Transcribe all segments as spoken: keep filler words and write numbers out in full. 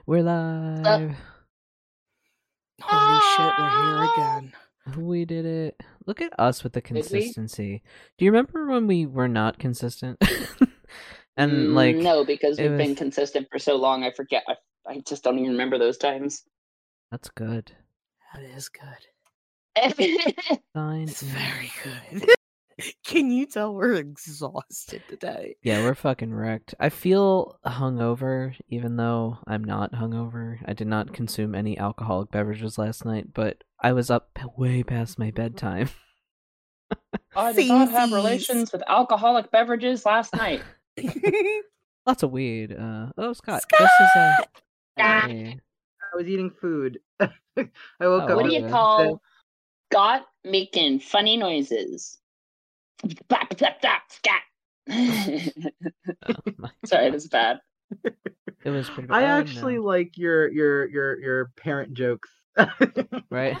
We're live. Uh, Holy shit, we're here again. We did it. Look at us with the Did we? consistency. Do you remember when we were not consistent? and Mm, like no, because it we've was been consistent for so long, I forget. I, I just don't even remember those times. that's good. That is good. Fine. It's very good. Can you tell we're exhausted today? Yeah, we're fucking wrecked. I feel hungover, even though I'm not hungover. I did not consume any alcoholic beverages last night, but I was up p- way past my bedtime. I did not have Samesies. relations with alcoholic beverages last night. Lots of weed. Uh, oh, Scott. Scott! Just as a Ah. hey. I was eating food. I woke Oh, up. What do you okay. call Scott making funny noises? Flap, flap, flap, Scott. Oh, my Sorry, that's bad. It was pretty. I oh, actually no. like your your your your parent jokes. Right.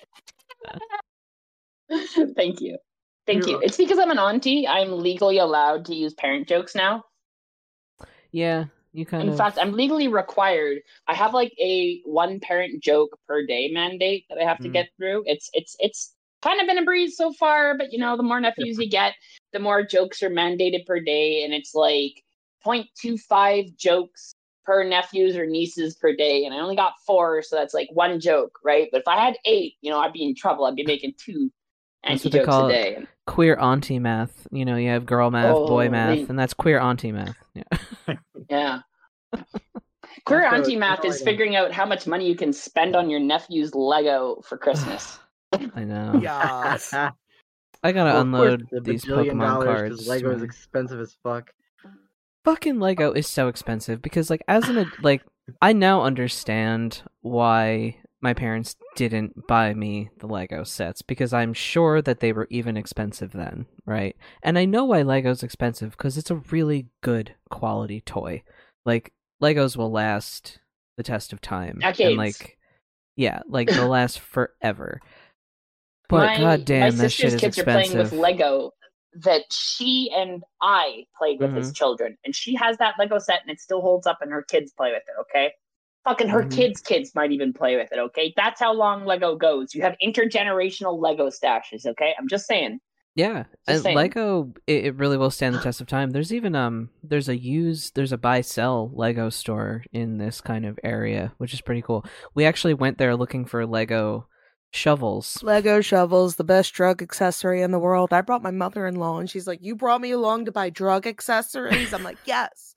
Thank you. Thank You're you. It's because I'm an auntie. I'm legally allowed to use parent jokes now. Yeah, you kind In of. fact, I'm legally required. I have like a one parent joke per day mandate that I have to Mm. get through. It's it's it's kind of been a breeze so far, but you know, the more nephews you get, the more jokes are mandated per day, and it's like zero point two five jokes per nephews or nieces per day, and I only got four, so that's like one joke, right? But if I had eight, you know, I'd be in trouble. I'd be making two That's anti what they jokes a call day. queer auntie math. You know, you have girl math, boy Oh, math, they- and that's queer auntie math. Yeah. Yeah. Queer Also, auntie math no, I is don't. figuring out how much money you can spend on your nephew's Lego for Christmas. I know. Yes. I gotta Well, of course, unload it's a these bajillion Pokemon dollars cards. because Lego is man. expensive as fuck. Fucking Lego is so expensive because, like, as an ad- like, I now understand why my parents didn't buy me the Lego sets because I'm sure that they were even expensive then, right? And I know why Lego's expensive because it's a really good quality toy. Like, Legos will last the test of time, Decades. and like, yeah, like they'll last forever. But my, goddamn, my that shit sister's is kids expensive. are playing with Lego that she and I played with Mm-hmm. as children, and she has that Lego set, and it still holds up, and her kids play with it. Okay, fucking her Mhm. kids' kids might even play with it. Okay, that's how long Lego goes. You have intergenerational Lego stashes. Okay, I'm just saying. Yeah, Just and saying. Lego, it, it really will stand the test of time. There's even um, there's a use, there's a buy sell Lego store in this kind of area, which is pretty cool. We actually went there looking for Lego shovels. Lego shovels, the best drug accessory in the world. I brought my mother-in-law, and she's like, "You brought me along to buy drug accessories?" I'm like, "Yes."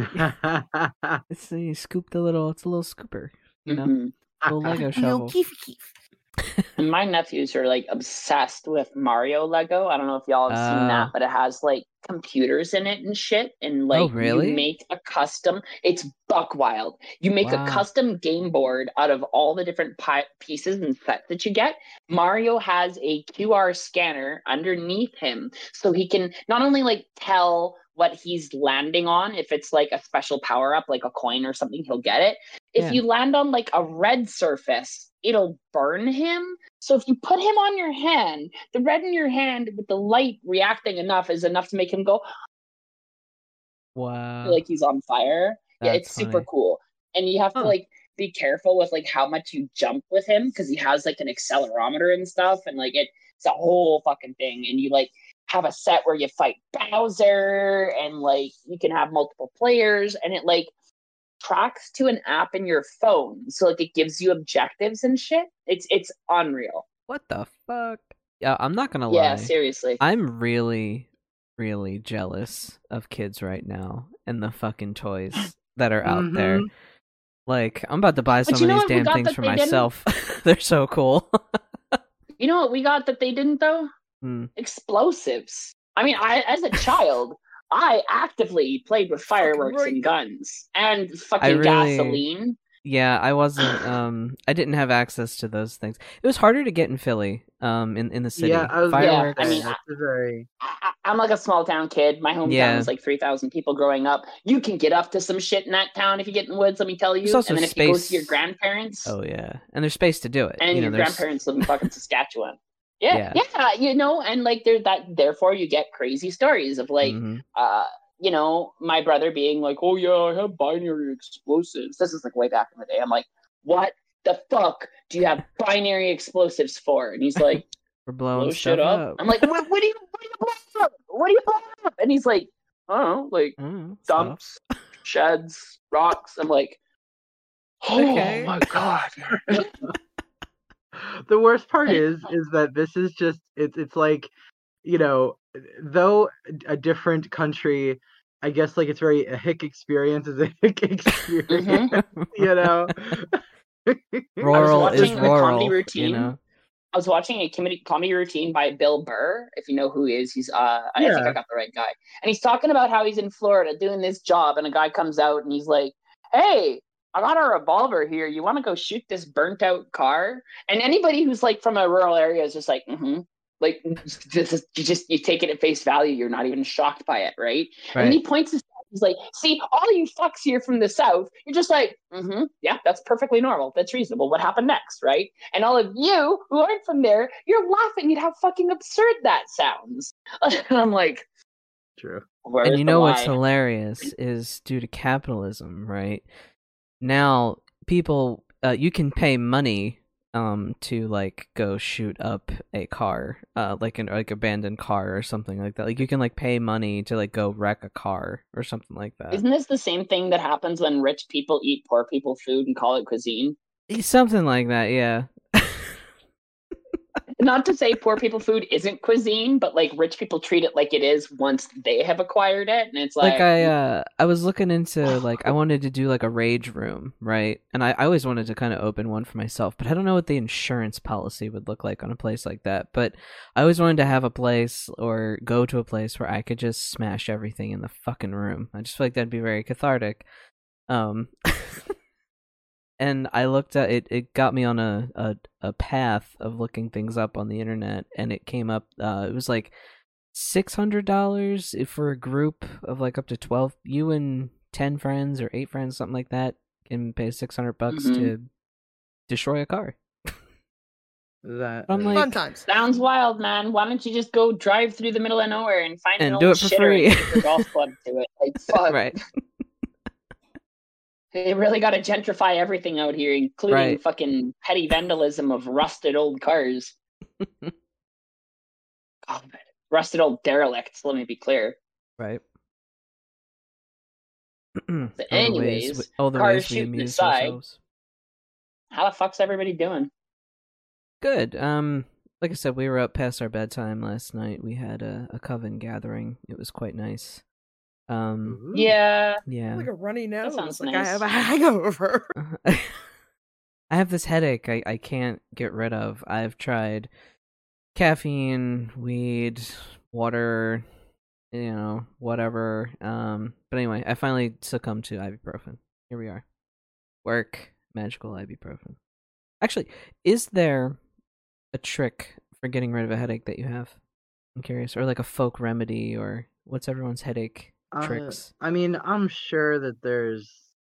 It's you scoop the little, it's a little scooper, you know, Mhm. little Lego No, shovel. keef keef. And my nephews are like obsessed with Mario Lego. I don't know if y'all have seen Uh. that, but it has like computers in it and shit. And like really? you make a custom, it's buck wild. You make Wow. a custom game board out of all the different pi- pieces and sets that you get. Mario has a Q R scanner underneath him, so he can not only like tell what he's landing on, if it's like a special power up, like a coin or something, he'll get it. If Yeah. you land on like a red surface, it'll burn him. So if you put him on your hand, the red in your hand with the light reacting enough is enough to make him go Wow. like he's on fire. Yeah, That's it's super funny. cool. And you have Huh. to like be careful with like how much you jump with him because he has like an accelerometer and stuff, and like it, it's a whole fucking thing. And you like have a set where you fight Bowser, and like you can have multiple players, and it like tracks to an app in your phone, so like it gives you objectives and shit. It's it's unreal. What the fuck? Yeah, I'm not gonna Yeah, lie. seriously. I'm really, really jealous of kids right now and the fucking toys that are out there. Mhm. Like, I'm about to buy But some you of know these what we damn got things that for they didn't? myself. They're so cool. You know what we got that they didn't though? Hmm. Explosives. I mean, I as a child, I actively played with fireworks right. and guns and fucking really- gasoline. Yeah, I wasn't. Um, I didn't have access to those things. It was harder to get in Philly. Um, in in the city. Yeah, I was Fireworks. Yeah, I gonna mean, say, that's a very. I, I'm like a small town kid. My hometown Yeah. was like three thousand people growing up. You can get up to some shit in that town if you get in the woods, let me tell you. There's also And then if you go space- to your grandparents, Oh yeah, and there's space to do it. and you know, your there's grandparents live in fucking Saskatchewan. Yeah, Yeah. yeah, you know, and like there's that. Therefore, you get crazy stories of like Mhm. uh, you know, my brother being like, "Oh yeah, I have binary explosives." This is like way back in the day. I'm like, "What the fuck do you have binary explosives for?" And he's like, We're blowing "Blow stuff shit up." up. I'm like, "What? What do you? What do you blow up? What do you blow up?" And he's like, "I don't know, like Mm, stuff. dumps, sheds, rocks." I'm like, Okay. "Oh my god." The worst part is is that this is just it's it's like, you know, though a different country, I guess like it's very a hick experience is a hick experience, Mm-hmm. you know. Rural watching is a rural, comedy you routine. know. I was watching a comedy comedy routine by Bill Burr. If you know who he is, he's uh, I think Yeah. I got the right guy. And he's talking about how he's in Florida doing this job, and a guy comes out and he's like, "Hey, I got a revolver here. You want to go shoot this burnt out car?" And anybody who's like from a rural area is just like, mm-hmm. Like this is you just you take it at face value. You're not even shocked by it, right? Right. And he points his he's like, "See, all you fucks here from the south, you're just like, mm-hmm, yeah, that's perfectly normal. That's reasonable. What happened next, right? And all of you who aren't from there, you're laughing at how fucking absurd that sounds." And I'm like, True. where's And you the know what's line? hilarious is due to capitalism, right? Now people, uh, you can pay money um to like go shoot up a car, uh like an like abandoned car or something like that. Like you can like pay money to like go wreck a car or something like that. Isn't this the same thing that happens when rich people eat poor people food and call it cuisine? Something like that, yeah. Not to say poor people food isn't cuisine, but like rich people treat it like it is once they have acquired it, and it's like, Like I uh I was looking into like I wanted to do like a rage room, right? And I, I always wanted to kind of open one for myself, but I don't know what the insurance policy would look like on a place like that. But I always wanted to have a place or go to a place where I could just smash everything in the fucking room. I just feel like that'd be very cathartic. Um and I looked at it it got me on a, a, a path of looking things up on the internet, and it came up uh it was like six hundred dollars for a group of like up to twelve. You and ten friends or eight friends, something like that, can pay six hundred bucks Mhm. to destroy a car. That I'm is- like, Fun times. sounds wild, man. Why don't you just go drive through the middle of nowhere and find And an do old it for shitter free. and take your golf club to it? Like, fuck. right. They really got to gentrify everything out here, including Right. fucking petty vandalism of rusted old cars. God, rusted old derelicts, let me be clear. Right. all the ways, anyways, we, all the cars ways we shooting amuse aside. ourselves. How the fuck's everybody doing? Good. Um, like I said, we were up past our bedtime last night. We had a, a coven gathering. It was quite nice. Um, Ooh. Yeah. yeah. Like a runny nose. sounds Like I nice. have a hangover. I have this headache I, I can't get rid of. I've tried caffeine, weed, water, you know, whatever. Um, but anyway, I finally succumbed to ibuprofen. Here we are. Work, magical ibuprofen. Actually, is there a trick for getting rid of a headache that you have? I'm curious. Or like a folk remedy, or what's everyone's headache Uh, tricks? I mean, I'm sure that there's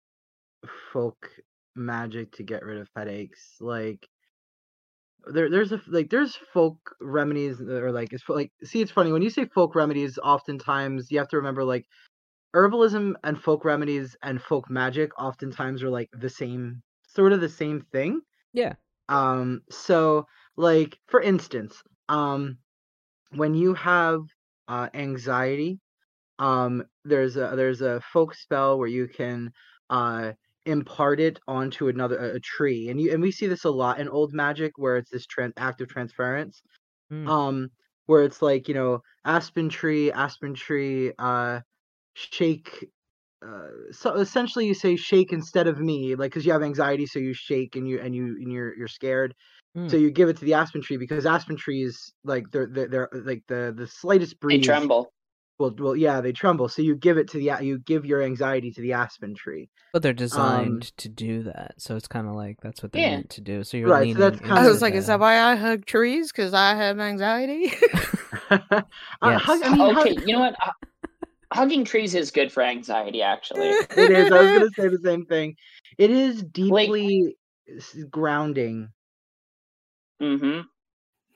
folk magic to get rid of headaches. Like there, there's a like there's folk remedies that are like it's like see it's funny when you say folk remedies. Oftentimes you have to remember like herbalism and folk remedies and folk magic oftentimes are like the same sort of the same thing. Yeah. Um. So like for instance, um, when you have uh anxiety. Um, there's a there's a folk spell where you can uh impart it onto another a, a tree, and you and we see this a lot in old magic where it's this tran active transference. Mm. Um, where it's like you know aspen tree, aspen tree, uh, shake. Uh, so essentially, you say shake instead of me, like because you have anxiety, so you shake and you and you and you're you're scared. Mm. So you give it to the aspen tree because aspen trees like they're they're, they're like the the slightest They breeze. tremble. Well, well, yeah, they tremble. So you give it to the you give your anxiety to the aspen tree. But they're Um, designed to do that, so it's kind of like that's what they're Yeah. meant to do. So you're Right, so leaning that's into kinda- I was like, the- is that why I hug trees? Because I have anxiety. Uh, Yes. hug- I mean, hug- Okay, you know what? Hu- Hugging trees is good for anxiety, actually. it is. I was gonna say the same thing. It is deeply s- grounding. Mm-hmm.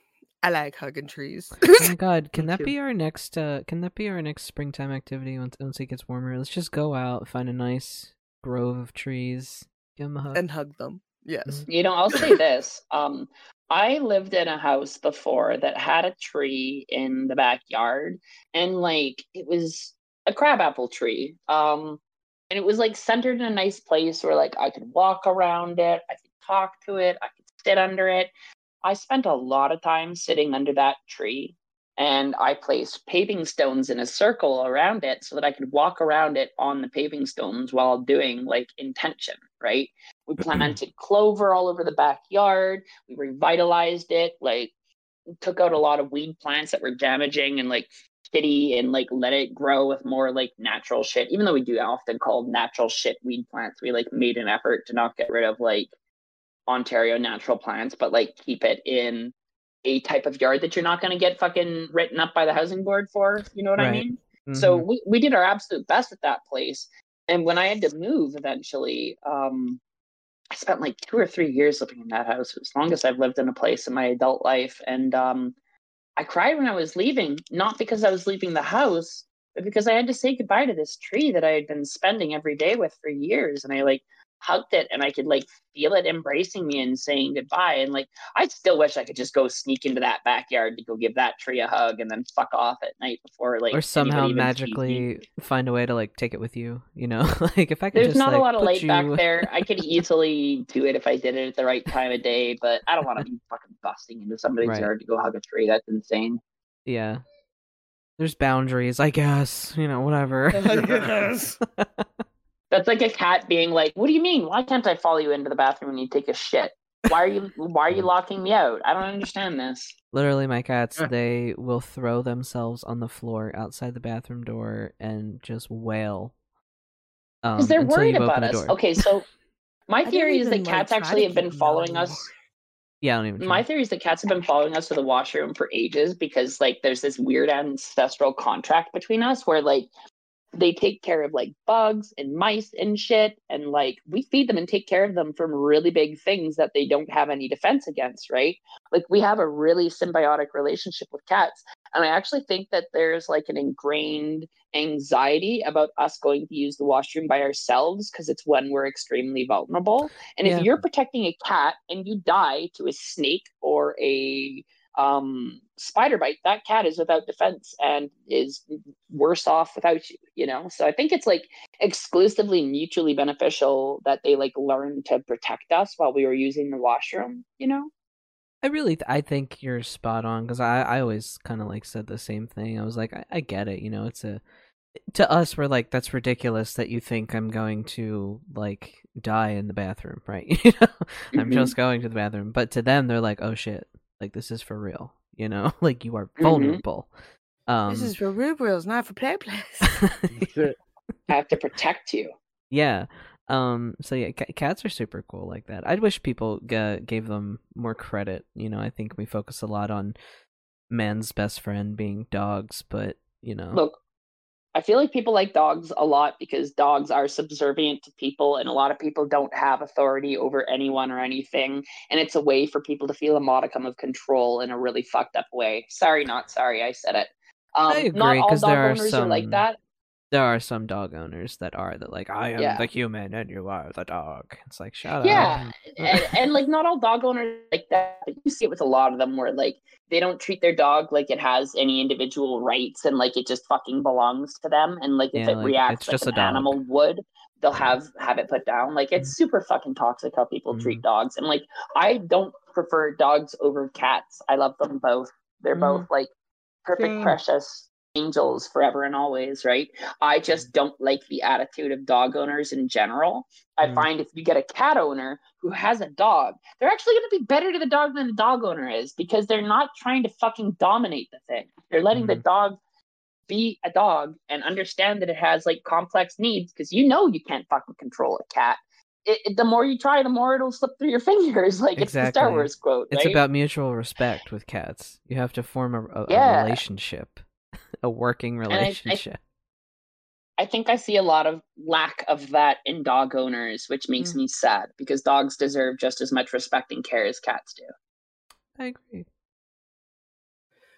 I like hugging trees. Oh my god, can Me that too. be our next uh can that be our next springtime activity once once it gets warmer? Let's just go out, find a nice grove of trees, give them a hug. And hug them. Yes. You know, I'll say this. Um, I lived in a house before that had a tree in the backyard, and like it was a crabapple tree. Um, and it was like centered in a nice place where like I could walk around it, I could talk to it, I could sit under it. I spent a lot of time sitting under that tree, and I placed paving stones in a circle around it so that I could walk around it on the paving stones while doing like intention, right? We planted clover all over the backyard. We revitalized it, like took out a lot of weed plants that were damaging and like shitty and like let it grow with more like natural shit. Even though we do often call natural shit weed plants, we like made an effort to not get rid of like Ontario natural plants, but like keep it in a type of yard that you're not going to get fucking written up by the housing board for. You know what I Right. mean? Mhm. So we, we did our absolute best at that place. And when I had to move eventually, um, I spent like two or three years living in that house. It was the longest I've lived in a place in my adult life. And um, I cried when I was leaving, not because I was leaving the house, but because I had to say goodbye to this tree that I had been spending every day with for years. And I like hugged it, and I could like feel it embracing me and saying goodbye. And like, I still wish I could just go sneak into that backyard to go give that tree a hug and then fuck off at night before like Or somehow anybody even sees me. magically find a way to like take it with you, you know? Like if I could There's just not like a lot of put light you back there. I could easily do it if I did it at the right time of day, but I don't want to be fucking busting into somebody's Right. yard to go hug a tree. That's insane. Yeah. There's boundaries, I guess. You know, whatever. Yes. That's like a cat being like, "What do you mean? Why can't I follow you into the bathroom when you take a shit? Why are you why are you locking me out? I don't understand this." Literally, my cats, they will throw themselves on the floor outside the bathroom door and just wail. Um, Because they're until worried you about open the us. door. Okay, so my don't theory is even, that like, cats try actually to have been keep them following out us. anymore. Yeah, I don't even My try. theory is that cats have been following us to the washroom for ages because like there's this weird ancestral contract between us where like they take care of like bugs and mice and shit, and like we feed them and take care of them from really big things that they don't have any defense against, right? Like we have a really symbiotic relationship with cats, and I actually think that there's like an ingrained anxiety about us going to use the washroom by ourselves because it's when we're extremely vulnerable. And Yeah. if you're protecting a cat and you die to a snake or a um spider bite, that cat is without defense and is worse off without you, you know? So I think it's like exclusively mutually beneficial that they like learn to protect us while we were using the washroom, you know? I really, th- I think you're spot on because I, I always kind of like said the same thing. I was like, I, I get it, you know. It's a to us, we're like, that's ridiculous that you think I'm going to like die in the bathroom, right? You know, I'm Mhm. just going to the bathroom. But to them, they're like, oh shit, like this is for real, you know, like you are Mhm. vulnerable. Um, This is for Rubrils, not for play place. I have to protect you. yeah. Um. So yeah, c- cats are super cool like that. I wish people g- gave them more credit. You know, I think we focus a lot on man's best friend being dogs, but you know, Look, I feel like people like dogs a lot because dogs are subservient to people, and a lot of people don't have authority over anyone or anything. And it's a way for people to feel a modicum of control in a really fucked up way. Sorry, not sorry, I said it. Um, I agree, not all 'cause dog there are owners are like some- that. there are some dog owners that are that like I am Yeah. the human and you are the dog. It's like shut Yeah, up. and, and like not all dog owners are like that, but you see it with a lot of them where like they don't treat their dog like it has any individual rights and like it just fucking belongs to them, and like if Yeah, it like, reacts it's like just an a dog. animal would, they'll Yeah. have have it put down. Like it's super fucking toxic how people Mhm. treat dogs, and like I don't prefer dogs over cats. I love them both. They're Mhm. both like perfect, Same. precious angels forever and always, right? I just don't like the attitude of dog owners in general. I Mm. find if you get a cat owner who has a dog, they're actually going to be better to the dog than the dog owner is because they're not trying to fucking dominate the thing. They're letting the Mhm. dog be a dog and understand that it has like complex needs because you know you can't fucking control a cat. It, it- the more you try, the more it'll slip through your fingers. Like it's the Star Exactly. Wars quote, It's right? about mutual respect with cats. You have to form a, a, Yeah. a relationship, a working I- I- relationship. I think I see a lot of lack of that in dog owners, which makes Mm. me sad because dogs deserve just as much respect and care as cats do. I agree.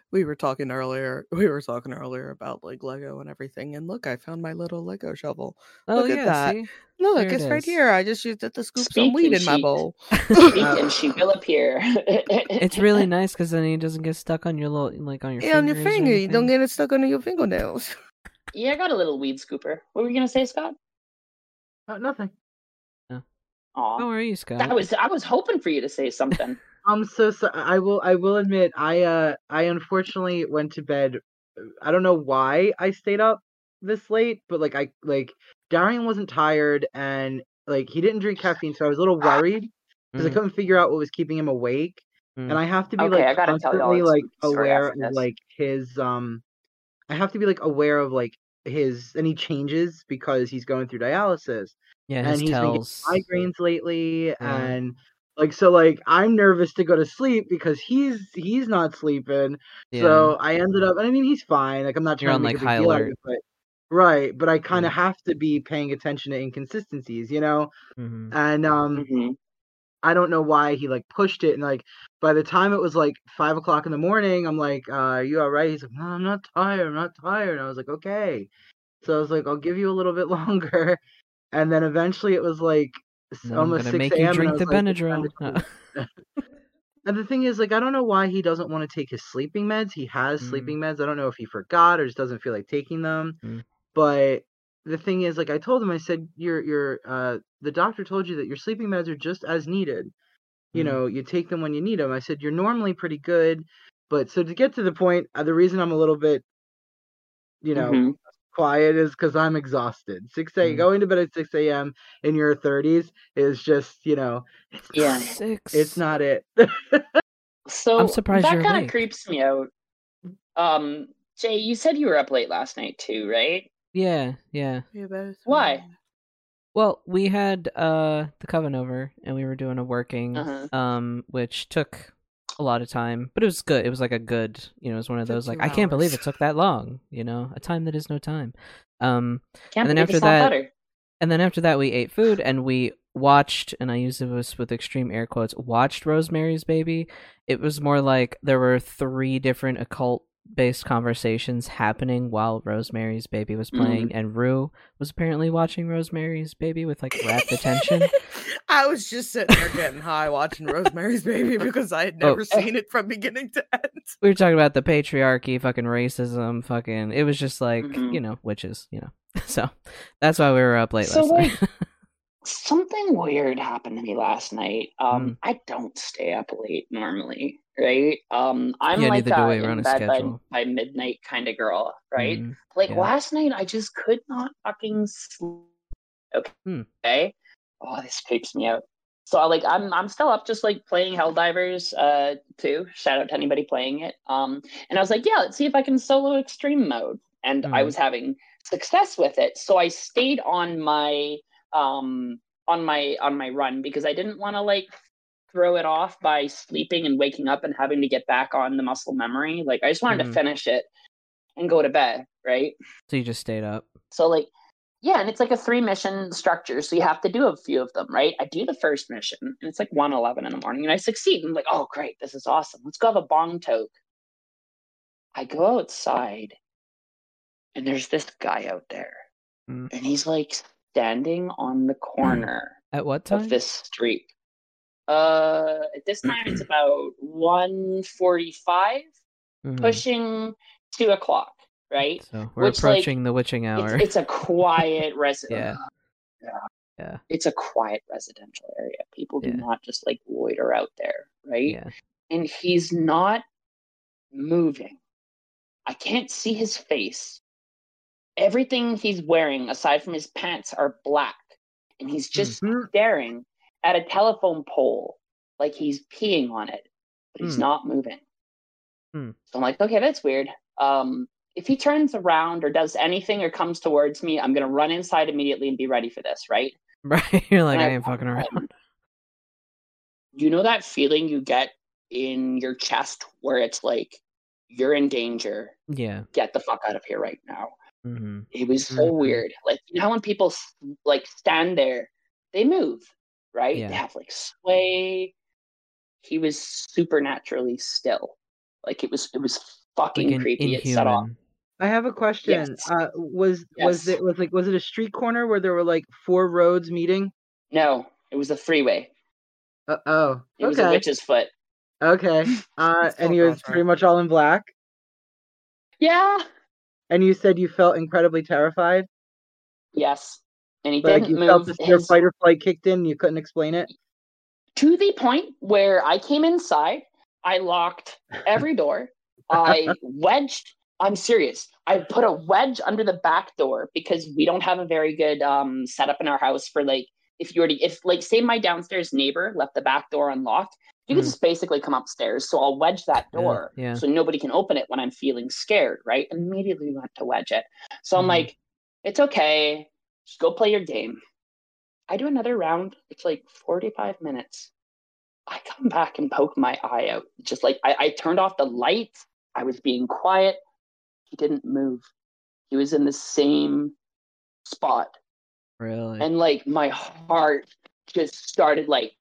we were talking earlier. We were talking earlier about like Lego and everything. And look, I found my little Lego shovel. Oh Look at yeah, that. see? Look, There it it's right is. here. I just used it to scoop some Speak weed and in my she- bowl. Speak Uh, and she will appear. It's really nice because then it doesn't get stuck on your little, like on your Yeah, on your fingers or finger. You don't anything. get it stuck under your fingernails. Yeah, I got a little weed scooper. What were you gonna say, Scott? uh, nothing. Aw, How are you, Scott? I was I was hoping for you to say something. I'm so sorry. I will. I will admit. I uh. I unfortunately went to bed. I don't know why I stayed up this late, but like I like Darian wasn't tired and like he didn't drink caffeine, so I was a little worried because I Mhm, couldn't figure out what was keeping him awake. mm. And I have to be Okay, I like gotta tell y'all constantly a like spooky story aware after of this. like his um. I have to be like aware of like his any changes because he's going through dialysis. Yeah, And his he's been getting tells. migraines lately, Yeah. and like so like I'm nervous to go to sleep because he's he's not sleeping. Yeah. So I ended up, and I mean he's fine. Like I'm not You're trying on, to make like, a big high deal out of alert. it, but right. But I kind Yeah. of have to be paying attention to inconsistencies, you know. Mhm. And um, hmm I don't know why he like pushed it, and like by the time it was like five o'clock in the morning, I'm like, uh, "Are you all right?" He's like, "No, I'm not tired. I'm not tired." And I was like, "Okay." So I was like, "I'll give you a little bit longer." And then eventually it was like s- And then I'm almost gonna six make you a.m. and I drink was the like, "It's time Benadryl. to No. go." And the thing is, like, I don't know why he doesn't want to take his sleeping meds. He has Mm. sleeping meds. I don't know if he forgot or just doesn't feel like taking them. Mm. But the thing is, like, I told him, I said, "Your your uh, the doctor told you that your sleeping meds are just as needed. You Mm. know, you take them when you need them." I said, "You're normally pretty good, but so to get to the point, uh, the reason I'm a little bit, you know, hmm quiet is because I'm exhausted. Six a Mm. going to bed at six a.m. in your thirties is just, you know, it's Yeah. not it. Six. It's not it." So I'm surprised that you're kind of awake. creeps me out. Um, Jay, you said you were up late last night too, right? Yeah, yeah. You better Why? swim. Well, we had uh the coven over and we were doing a working, Uh-huh. um, which took a lot of time, but it was good. It was like a good, you know, it was one of Took those like two I can't believe hours. it took that long, you know, a time that is no time. Um, Can't and then believe after it's not that, better. and then after that, we ate food and we watched, and I use this with extreme air quotes, watched Rosemary's Baby. It was more like there were three different occult based conversations happening while Rosemary's Baby was playing, and Rue was apparently watching Rosemary's Baby with like rapt attention. I was just sitting there getting high watching Rosemary's Baby because I had Oh. never seen it from beginning to end. We were talking about the patriarchy, fucking racism, fucking. It was just like, Mhm. you know, witches, you know. So that's why we were up late So, last like, night. Something weird happened to me last night. Um, Mm. I don't stay up late normally, right? Um, I'm Yeah, like neither do a we. We're on in a bed by, schedule. by midnight kind of girl, right? Mm, Like yeah. last night, I just could not fucking sleep. Okay. Hmm. Okay. Oh, this creeps me out. So like I'm I'm still up just like playing Helldivers uh too. Shout out to anybody playing it. Um and I was like, yeah, let's see if I can solo extreme mode. And I Mhm. was having success with it. So I stayed on my um on my on my run because I didn't want to like throw it off by sleeping and waking up and having to get back on the muscle memory. Like I just wanted Mhm. to finish it and go to bed, right? So you just stayed up. So like yeah, and it's like a three mission structure, so you have to do a few of them, right? I do the first mission, and it's like one eleven in the morning, and I succeed. I'm like, oh great, this is awesome. Let's go have a bong toke. I go outside, and there's this guy out there, Mm. and he's like standing on the corner At what time? of this street. Uh, at this time, it's about one forty-five, Mhm. pushing two o'clock, right? So we're Which, like, approaching the witching hour. It's, it's a quiet residence. Yeah. Yeah. Yeah. It's a quiet residential area. People do Yeah. not just like loiter out there, right? Yeah. And he's not moving. I can't see his face. Everything he's wearing, aside from his pants, are black. And he's just Mhm. staring at a telephone pole like he's peeing on it, but he's Hmm. not moving. Hmm. So I'm like, okay, that's weird. Um, if he turns around or does anything or comes towards me, I'm going to run inside immediately and be ready for this, right? Right. You're like, And I I ain't fucking run. around. You know that feeling you get in your chest where it's like, you're in danger. Yeah. Get the fuck out of here right now. Mm-hmm. It was so Mhm. weird. Like, you know how when people s- like stand there, they move, right? Yeah. They have like sway. He was supernaturally still. Like it was, it was fucking Like an creepy. It set off. Inhuman. I have a question. Yes. Uh, was was Yes. it was like was it a street corner where there were like four roads meeting? No, it was a freeway. Uh, oh, It was a okay, witch's foot. okay. Uh, It's and full he was contract. pretty much all in black. Yeah. And you said you felt incredibly terrified. Yes. And he Like didn't you felt move this your his fight or flight kicked in. And you couldn't explain it. to the point where I came inside. I locked every door. I wedged. I'm serious. I put a wedge under the back door because we don't have a very good um, setup in our house for like if you already if like say my downstairs neighbor left the back door unlocked, you can Mm. just basically come upstairs. So I'll wedge that Yeah, door yeah. so nobody can open it when I'm feeling scared. Right? Immediately went to wedge it. So I'm Mhm. like, it's okay. Just go play your game. I do another round. It's like forty-five minutes. I come back and poke my eye out. Just like I, I turned off the lights. I was being quiet. He didn't move. He was in the same spot. Really? And like my heart just started like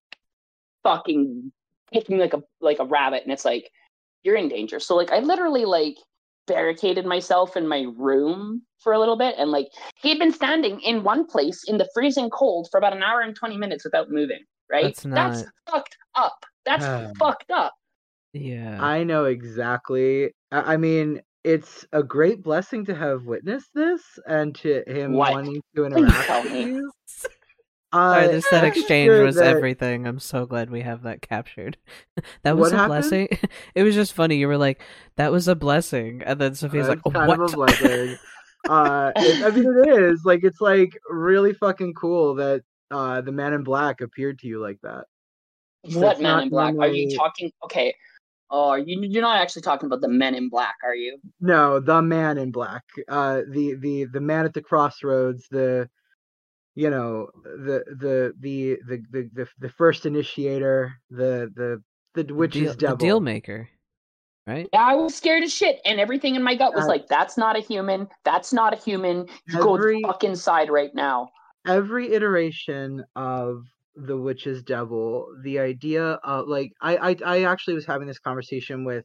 fucking kicking like a like a rabbit. And it's like, you're in danger. So like I literally like barricaded myself in my room for a little bit. And like he had been standing in one place in the freezing cold for about an hour and twenty minutes without moving. Right? That's not- fucked up. That's Um, fucked up. Yeah. I know exactly. I I mean, it's a great blessing to have witnessed this and to him What? wanting to Please interact tell with me. you. Sorry, Uh, this that I'm exchange sure was that- everything. I'm so glad we have that captured. That was What a happened? blessing. It was just funny. You were like, "That was a blessing," and then Sophia's Uh, like, it's kind "What?" of a blessing. uh, it, I mean, it is like it's like really fucking cool that uh the Man in Black appeared to you like that. What That's Man not in Black? Are you normally- talking? Okay. Oh, are you, you're not actually talking about the Men in Black, are you? No, the Man in Black. Uh, the the the man at the crossroads. The you know the the the the the the, the first initiator. The the the The witch's deal, devil. the deal maker, right? Yeah, I was scared as shit, and everything in my gut was Uh, like, "That's not a human. That's not a human. You go every- the fuck inside right now." Every iteration of the witch's devil, the idea of like I, I I actually was having this conversation with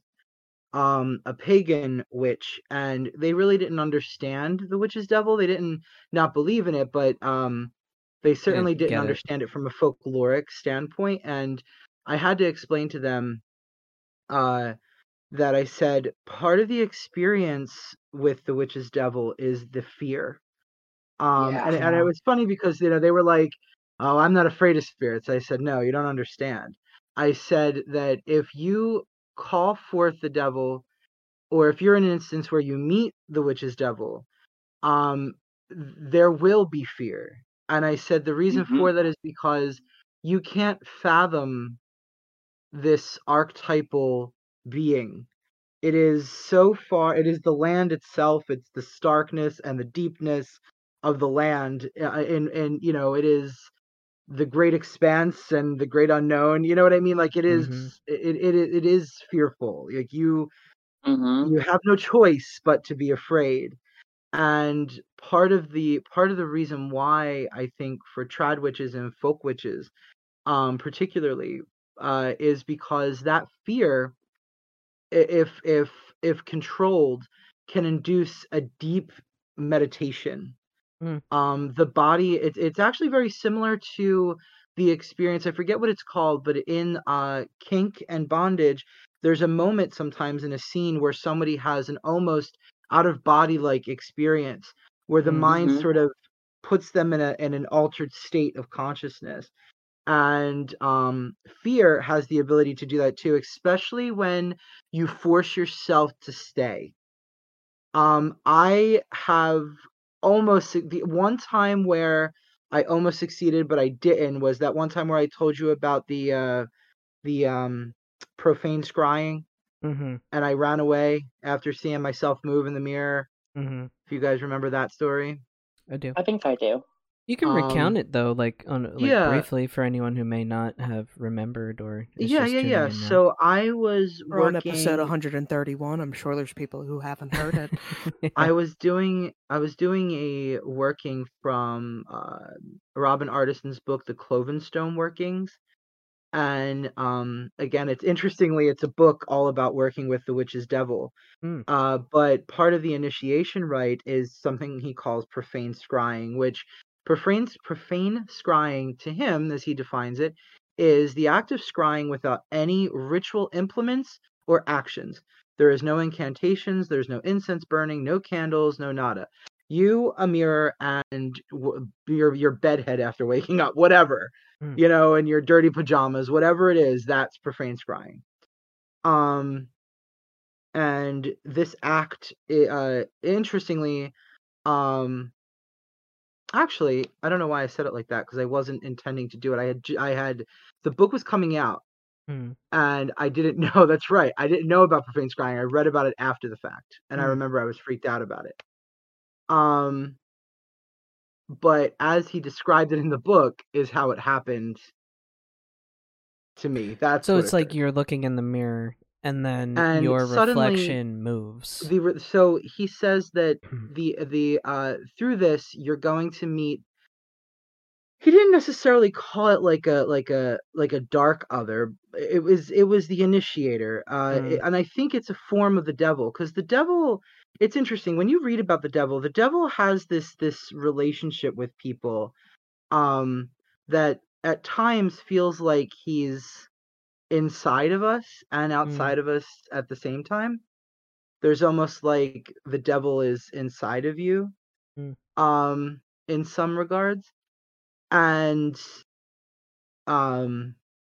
um a pagan witch, and they really didn't understand the witch's devil. They didn't not believe in it, but um they certainly didn't get it. understand it from a folkloric standpoint. And I had to explain to them uh that I said part of the experience with the witch's devil is the fear. Um, Yeah. and, and it was funny because, you know, they were like, oh, I'm not afraid of spirits. I said, no, you don't understand. I said that if you call forth the devil, or if you're in an instance where you meet the witch's devil, um, there will be fear. And I said the reason Mhm. for that is because you can't fathom this archetypal being. It is so far, it is the land itself, it's the starkness and the deepness of the land, uh, and and you know it is the great expanse and the great unknown. You know what I mean? Like it is, Mhm. it, it it it is fearful. Like you Mhm. you have no choice but to be afraid. And part of the part of the reason why I think for trad witches and folk witches, um, particularly, uh, is because that fear, i- if if if controlled, can induce a deep meditation. Mm. Um, the body, it's it's actually very similar to the experience. I forget what it's called, but in uh, Kink and Bondage, there's a moment sometimes in a scene where somebody has an almost out of body like experience, where the mind Mhm. sort of puts them in a in an altered state of consciousness. And um, fear has the ability to do that too, especially when you force yourself to stay. Um, I have almost the one time where I almost succeeded, but I didn't, was that one time where I told you about the uh, the um, profane scrying, Mhm. and I ran away after seeing myself move in the mirror. Mhm. If you guys remember that story. I do. I think I do. You can Um, recount it though, like on like yeah. briefly for anyone who may not have remembered or is Yeah, just yeah, tuning yeah. in now. So I was We're on working. episode one hundred thirty-one. I'm sure there's people who haven't heard it. Yeah. I was doing I was doing a working from uh, Robin Artison's book, The Clovenstone Workings, and um, again, it's interestingly, it's a book all about working with the witch's devil. Mm. Uh, but part of the initiation rite is something he calls profane scrying, which profane profane scrying to him, as he defines it, is the act of scrying without any ritual implements or actions. There is no incantations, there's no incense burning, no candles, no nada. You, a mirror, and w- your your bedhead after waking up, whatever, Mm. you know, and your dirty pajamas, whatever it is, that's profane scrying. Um, and this act, i- uh, interestingly, um, actually, I don't know why I said it like that because I wasn't intending to do it. I had, j- I had, the book was coming out, Mm. and I didn't know. That's right, I didn't know about profane scrying. I read about it after the fact, and I Mm. remember I was freaked out about it. Um, but as he described it in the book, is how it happened to me. That's So what it's like occurred. you're looking in the mirror, and then And your suddenly, reflection moves. the re- so he says that the the uh through this you're going to meet. He didn't necessarily call it like a like a like a dark other. It was it was the initiator, uh, Mm. and I think it's a form of the devil because the devil. It's interesting when you read about the devil. The devil has this this relationship with people, um, that at times feels like he's inside of us and Mm. outside of us at the same time. There's almost like the devil is inside of you, Mm. um, in some regards, and um,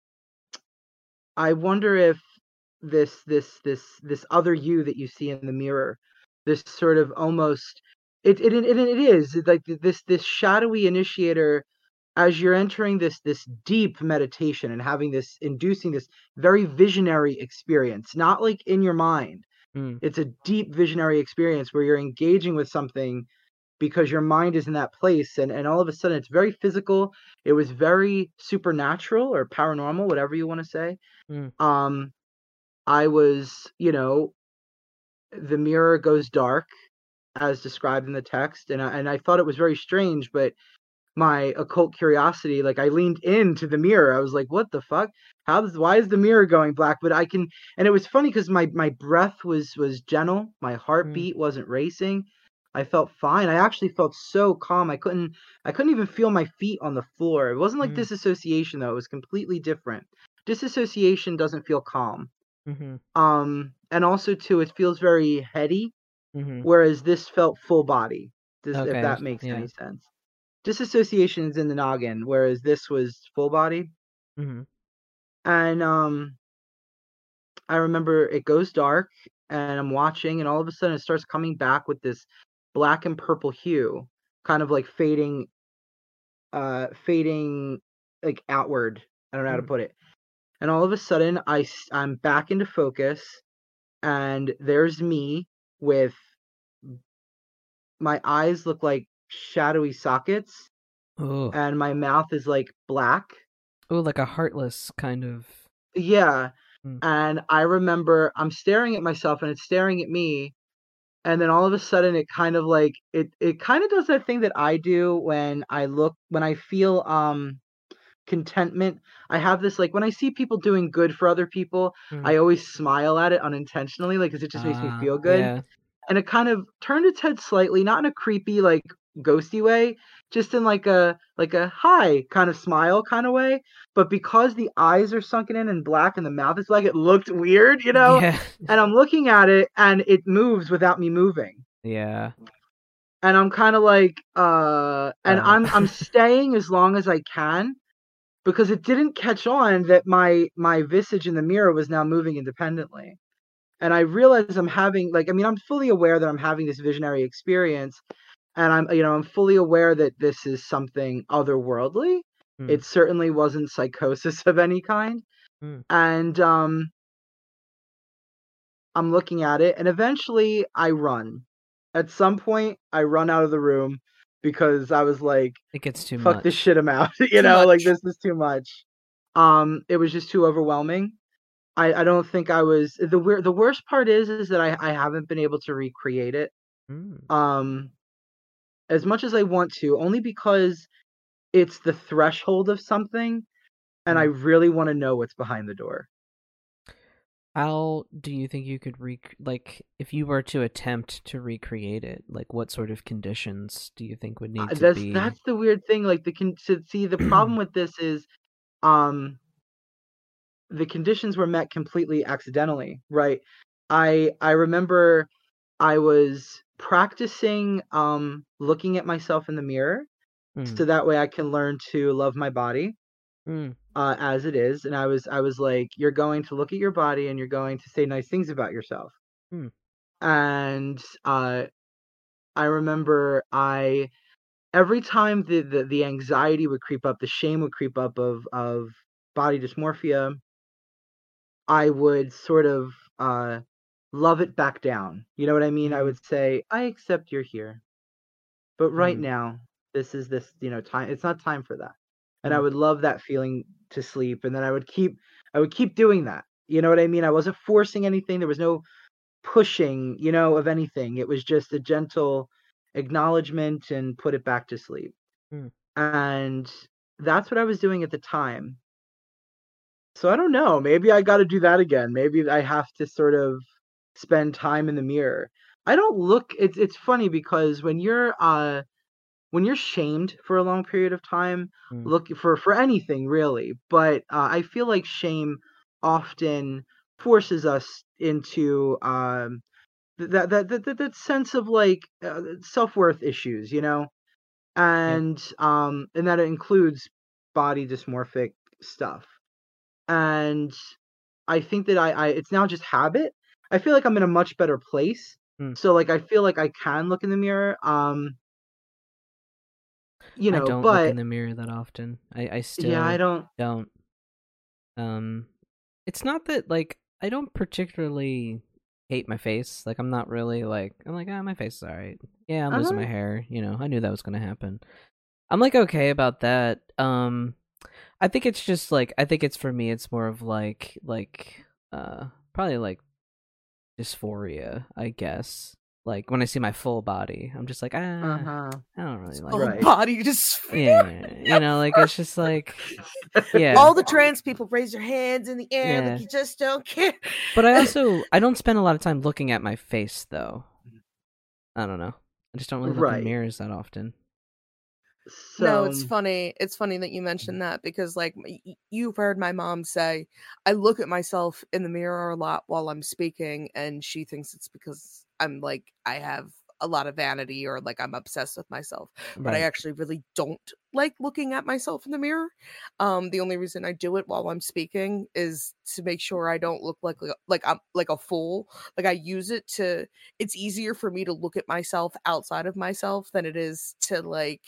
I wonder if this this this this other you that you see in the mirror, this sort of almost it it it, it is like this this shadowy initiator as you're entering this this deep meditation and having this inducing this very visionary experience, not like in your mind. Mm. It's a deep visionary experience where you're engaging with something because your mind is in that place, and, and all of a sudden it's very physical. It was very supernatural or paranormal, whatever you want to say. Mm. Um, I was, you know, the mirror goes dark as described in the text, and I, and I thought it was very strange, but my occult curiosity, like I leaned into the mirror. I was like, what the fuck? How does why is the mirror going black? But I can, and it was funny because my my breath was was gentle, my Mm. heartbeat wasn't racing. I felt fine. I actually felt so calm. I couldn't I couldn't even feel my feet on the floor. It wasn't like Mm. disassociation though. It was completely different. Disassociation doesn't feel calm. Mm-hmm. Um, and also too, it feels very heady, Mm-hmm. whereas this felt full body. Does if Okay. that makes Yeah. any sense. Disassociation is in the noggin, whereas this was full body. Mm-hmm. And um, I remember it goes dark, and I'm watching, and all of a sudden it starts coming back with this black and purple hue, kind of like fading, uh, fading like outward. I don't know how to Mm. put it. And all of a sudden, I s- I'm back into focus, and there's me with my eyes look like shadowy sockets, Oh. and my mouth is like black. Oh, like a heartless kind of. Yeah. Mm. And I remember I'm staring at myself and it's staring at me. And then all of a sudden it kind of like it it kind of does that thing that I do when I look when I feel um contentment. I have this like when I see people doing good for other people, Mm. I always smile at it unintentionally, like 'cause it just makes me Ah. feel good. Yeah. And it kind of turned its head slightly, not in a creepy like ghosty way, just in like a like a hi kind of smile kind of way. But because the eyes are sunken in and black and the mouth is black, it looked weird, you know. Yeah. And I'm looking at it and it moves without me moving. Yeah. And I'm kind of like, uh, and Uh. I'm I'm staying as long as I can because it didn't catch on that my my visage in the mirror was now moving independently. And I realize I'm having like I mean I'm fully aware that I'm having this visionary experience, and I'm you know I'm fully aware that this is something otherworldly. Mm. It certainly wasn't psychosis of any kind. Mm. And um I'm looking at it, and eventually I run. At some point I run out of the room because I was like, It gets too fuck much. this shit, I'm out. you Too know like much. this is too much. Um it was just too overwhelming. I, I don't think I was the weird the worst part is is that I, I haven't been able to recreate it. Mm. Um as much as I want to, only because it's the threshold of something and I Mm. really want to know what's behind the door. How do you think you could rec like if you were to attempt to recreate it? Like, what sort of conditions do you think would Uh, need to That's be? that's the weird thing. Like the con- to see the problem with this is, um, the conditions were met completely accidentally, right? I I remember I was practicing um looking at myself in the mirror Mm, so that way I can learn to love my body mm, uh as it is. And I was I was like, you're going to look at your body and you're going to say nice things about yourself. mm, And uh I remember I every time the, the the anxiety would creep up, the shame would creep up of of body dysmorphia, I would sort of uh love it back down. You know what I mean? I mm, would say, I accept you're here, but right mm, now, this is this, you know, time. It's not time for that. And I mm. would love that feeling to sleep. And then I would keep, I would keep doing that. You know what I mean? I wasn't forcing anything. There was no pushing, you know, of anything. It was just a gentle acknowledgement and put it back to sleep. Mm. And that's what I was doing at the time. So I don't know. Maybe I got to do that again. Maybe I have to sort of spend time in the mirror. I don't look. It's it's funny because when you're uh when you're shamed for a long period of time, Mm. look for for anything really. But uh, I feel like shame often forces us into um that that that that, that sense of like uh, self worth issues, you know, Yeah, and um and that includes body dysmorphic stuff. And I think that I, I it's now just habit. I feel like I'm in a much better place. mm. So like I feel like I can look in the mirror. Um, you I know, don't look in but the mirror that often. I I yeah, I still don't don't. Um, it's not that like I don't particularly hate my face. Like, I'm not really like I'm like ah, my face is alright. Yeah, I'm losing my uh-huh. hair. You know, I knew that was gonna happen. I'm like okay about that. Um, I think it's just like I think it's for me. It's more of like like uh probably like dysphoria, I guess. Like when I see my full body, I'm just like ah, Uh-huh. I don't really like Oh, it. Right. body just Yeah, you know, like it's just like yeah, all the trans people raise your hands in the air yeah. like you just don't care. But I also I don't spend a lot of time looking at my face though. I don't know. I just don't really look in Right. mirrors that often. No, it's So funny. It's funny that you mentioned that because, like, y- y- you've heard my mom say, I look at myself in the mirror a lot while I'm speaking, and she thinks it's because I'm like, I have a lot of vanity or like I'm obsessed with myself. But I Right. actually really don't like looking at myself in the mirror. Um, the only reason I do it while I'm speaking is to make sure I don't look like like I'm like a fool. Like I use it to. It's easier for me to look at myself outside of myself than it is to like.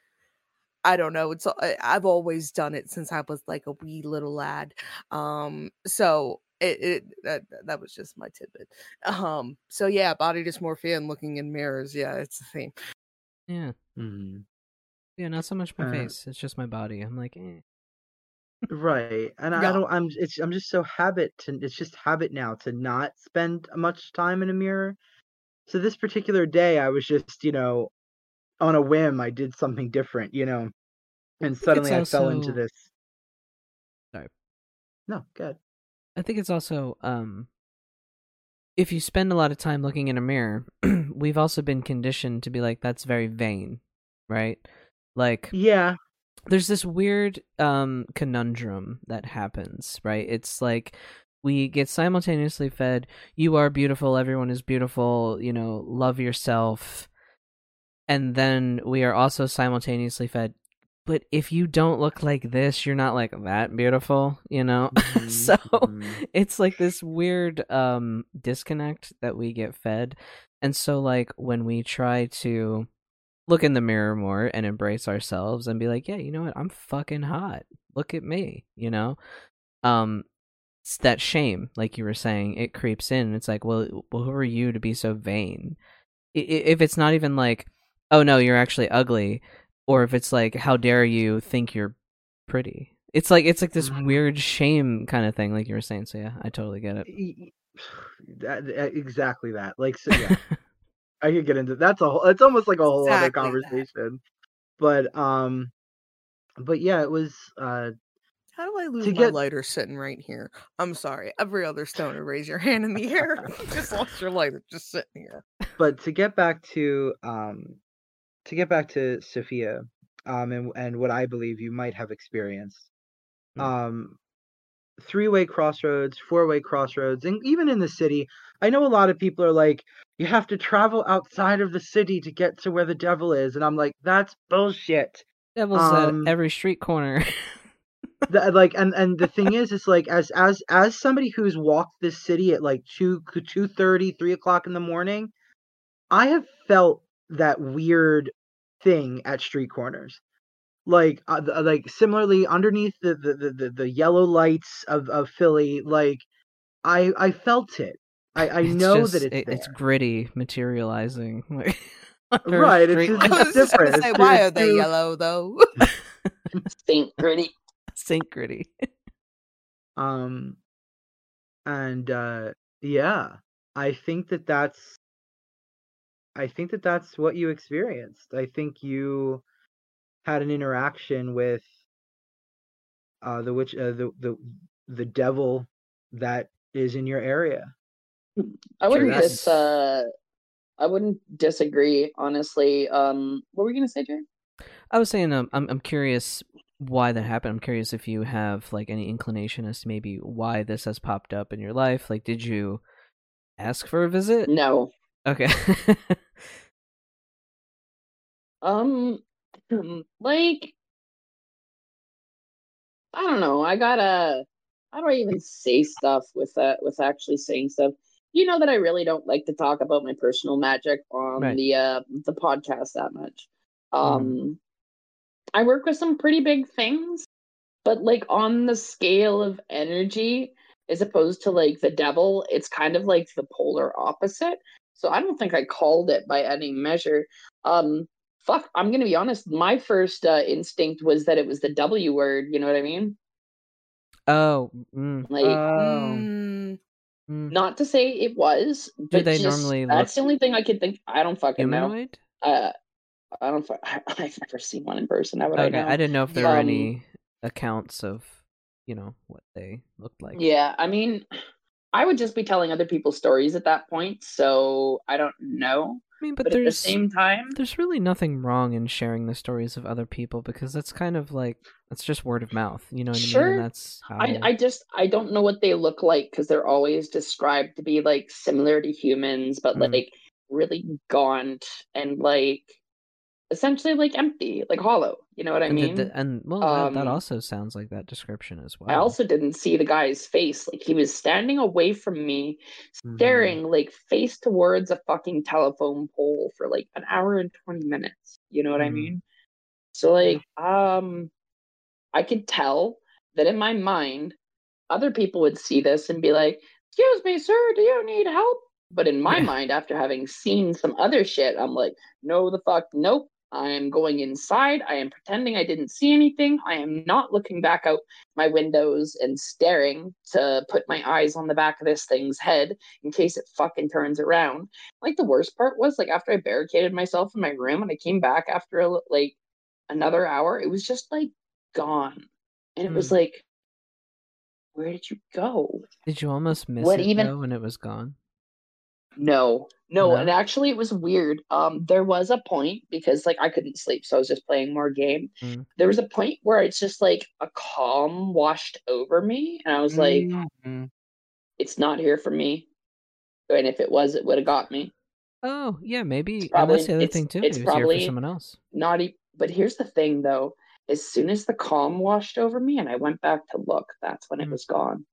I don't know. It's I, I've always done it since I was like a wee little lad. Um, so it, it that that was just my tidbit. Um, so yeah, body dysmorphia and looking in mirrors. Yeah, it's a theme. Yeah. mhm. Yeah, not so much my uh, face. It's just my body. I'm like, eh. right. And I Yeah. don't I'm it's I'm just so habit to it's just habit now to not spend much time in a mirror. So this particular day I was just, you know, on a whim I did something different, you know, and I think it's suddenly I fell into also this. sorry. No, good. I think it's also um if you spend a lot of time looking in a mirror, we've also been conditioned to be like that's very vain, right? Like Yeah. there's this weird um conundrum that happens, right? It's like we get simultaneously fed you are beautiful, everyone is beautiful, you know, love yourself. And then we are also simultaneously fed but if you don't look like this, you're not like that beautiful, you know? Mhm, So mhm. it's like this weird um disconnect that we get fed. And so like when we try to look in the mirror more and embrace ourselves and be like, yeah, you know what? I'm fucking hot. Look at me, you know? Um it's that shame, like you were saying, it creeps in. It's like, well, well who are you to be so vain? I- i- If it's not even like, oh no, you're actually ugly, or if it's like, how dare you think you're pretty? It's like it's like this Mhm. weird shame kind of thing, like you were saying. So yeah, I totally get it. E- e- That, that- exactly that. Like so yeah. I could get into that's a whole it's almost like a whole other Exactly that. conversation. But um but yeah, it was uh How do I lose To my get- lighter sitting right here? I'm sorry. Every other stoner, raise your hand in the air. You just lost your lighter just sitting here. But to get back to um, to get back to Sophia, um, and and what I believe you might have experienced, Hmm. um, three-way crossroads, four-way crossroads, and even in the city, I know a lot of people are like, you have to travel outside of the city to get to where the devil is, and I'm like, that's bullshit. Devil's Um, at every street corner. The, like and and the thing is, it's like as as as somebody who's walked this city at like two two thirty, three o'clock in the morning, I have felt that weird thing at street corners. Like uh, the- like similarly underneath the the, the, the the yellow lights of, of Philly, like I I felt it. I, I It's know just, that it's it- there. it's gritty materializing. Like, under a Right, it's street just- I was just different. gonna say, It's- why it's are they too- yellow though? Saint Gritty. Saint gritty. Um, and uh, yeah, I think that that's, I think that that's what you experienced. I think you had an interaction with uh, the witch, uh, the the the devil that is in your area. I wouldn't Curious. dis uh I wouldn't disagree, honestly. Um what were you gonna say, Jerry? I was saying, um, I'm I'm curious why that happened. I'm curious if you have like any inclination as to maybe why this has popped up in your life. Like, did you ask for a visit? No. Okay. Um like I don't know. I gotta how do I even say stuff with that with actually saying stuff? You know that I really don't like to talk about my personal magic on Right. the uh the podcast that much. Um I work with some pretty big things, but like on the scale of energy, as opposed to like the devil, it's kind of like the polar opposite. So I don't think I called it by any measure. Um, fuck, I'm gonna be honest. My first uh, instinct was that it was the W word. You know what I mean? Oh. Mm, Like, Oh, Mm, mm. not to say it was, but they just normally that's look the only thing I could think. I don't fucking know. Humanoid? Uh, I don't. fu- I've never seen one in person. How would I Okay, know? I didn't know if there were Um, any accounts of, you know, what they looked like. Yeah, I mean, I would just be telling other people's stories at that point, so I don't know. I mean, but, But, at the there's same time, there's really nothing wrong in sharing the stories of other people because that's kind of like it's just word of mouth. You know what I mean? Sure. And that's how. I I just I don't know what they look like because they're always described to be like similar to humans, but Mm. like really gaunt and like essentially like empty, like hollow. You know what I and mean? did the, and well, that, that Um, also sounds like that description as well. I also didn't see the guy's face. Like he was standing away from me, Mhm. staring like face towards a fucking telephone pole for like an hour and twenty minutes. You know what I Mhm. mean? So like um I could tell that in my mind other people would see this and be like, "Excuse me, sir, do you need help?" But in my Yeah. mind, after having seen some other shit, I'm like, "No the fuck, nope. I am going inside. I am pretending I didn't see anything. I am not looking back out my windows and staring to put my eyes on the back of this thing's head in case it fucking turns around." Like the worst part was like after I barricaded myself in my room and I came back after a, like another hour, it was just like gone. And it was Hmm. like, where did you go? Did you almost miss What it even- though when it was gone? No, no, No? and actually it was weird. Um, there was a point because like I couldn't sleep, so I was just playing more game. Mm. There was a point where it's just like a calm washed over me, and I was like, Mhm. it's not here for me. And if it was, it would have got me. Oh yeah, maybe. It's and that's probably- the other it's- thing too. it's It was here for probably- someone else. Not e- but here's the thing though. As soon as the calm washed over me and I went back to look, that's when it Mm. was gone.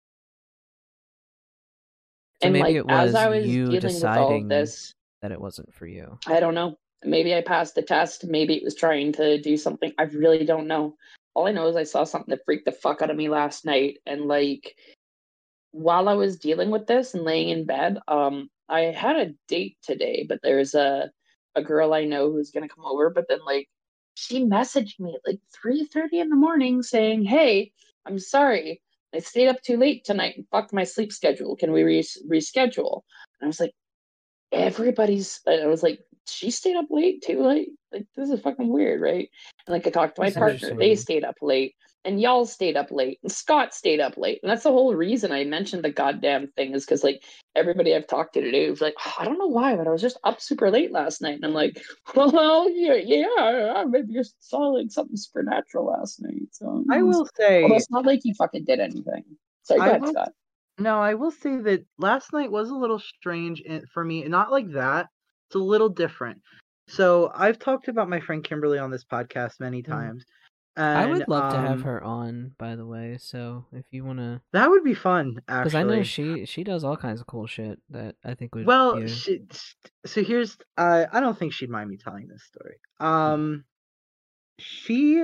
So and maybe like it was as I was you dealing with all deciding of this, that it wasn't for you. I don't know. Maybe I passed the test. Maybe it was trying to do something. I really don't know. All I know is I saw something that freaked the fuck out of me last night. And like, while I was dealing with this and laying in bed, um, I had a date today, but there's a a girl I know who's gonna come over. But then like, she messaged me at like three thirty in the morning saying, "Hey, I'm sorry. I stayed up too late tonight and fucked my sleep schedule. Can we re- reschedule?" And I was like, everybody's. I was like, she stayed up late too. Like, like this is fucking weird, right? And like I talked to my It's partner, they interesting. stayed up late, and y'all stayed up late, and Scott stayed up late, and that's the whole reason I mentioned the goddamn thing is because like everybody I've talked to today was like, oh, I don't know why, but I was just up super late last night, and I'm like, well, yeah, yeah, maybe you saw like something supernatural last night. So I will although say, it's not like you fucking did anything. Sorry, go I ahead, will Scott. no, I will say that last night was a little strange in- for me. Not like that. It's a little different. So I've talked about my friend Kimberly on this podcast many Mm. times, I and would love to have um, her on, by the way. So if you wanna, that would be fun, because I know actually. she she does all kinds of cool shit that I think would Well, be. A... she, so here's uh, I don't think she'd mind me telling this story. Um, she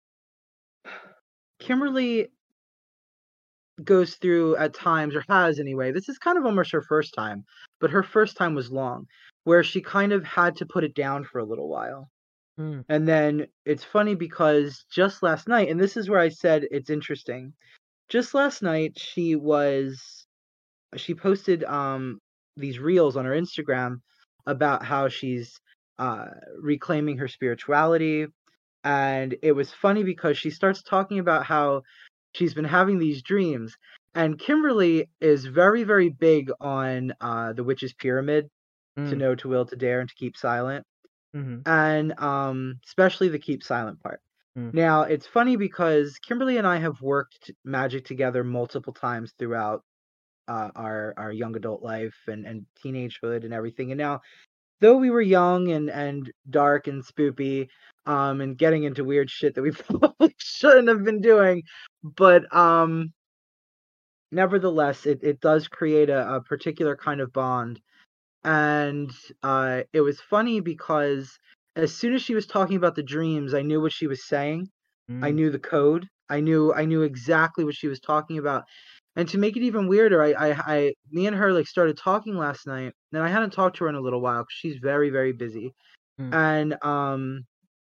Kimberly goes through at times, or has anyway. This is kind of almost her first time, but her first time was long, where she kind of had to put it down for a little while. Mm. And then it's funny because just last night, and this is where I said it's interesting. Just last night, she was she posted um these reels on her Instagram about how she's uh reclaiming her spirituality, and it was funny because she starts talking about how she's been having these dreams, and Kimberly is very very big on uh the witch's pyramid, to Mm. know, to will, to dare, and to keep silent, Mm-hmm. and um especially the keep silent part. Mm. Now it's funny because Kimberly and I have worked magic together multiple times throughout uh, our our young adult life and and teenagehood and everything, and now though we were young and and dark and spoopy, um and getting into weird shit that we probably shouldn't have been doing, but um nevertheless it, it does create a, a particular kind of bond. And uh it was funny because as soon as she was talking about the dreams, I knew what she was saying. I Mm. knew the code. I knew I knew exactly what she was talking about. And to make it even weirder, I, I, I me and her like started talking last night, and I hadn't talked to her in a little while because she's very, very busy. Mm. And um,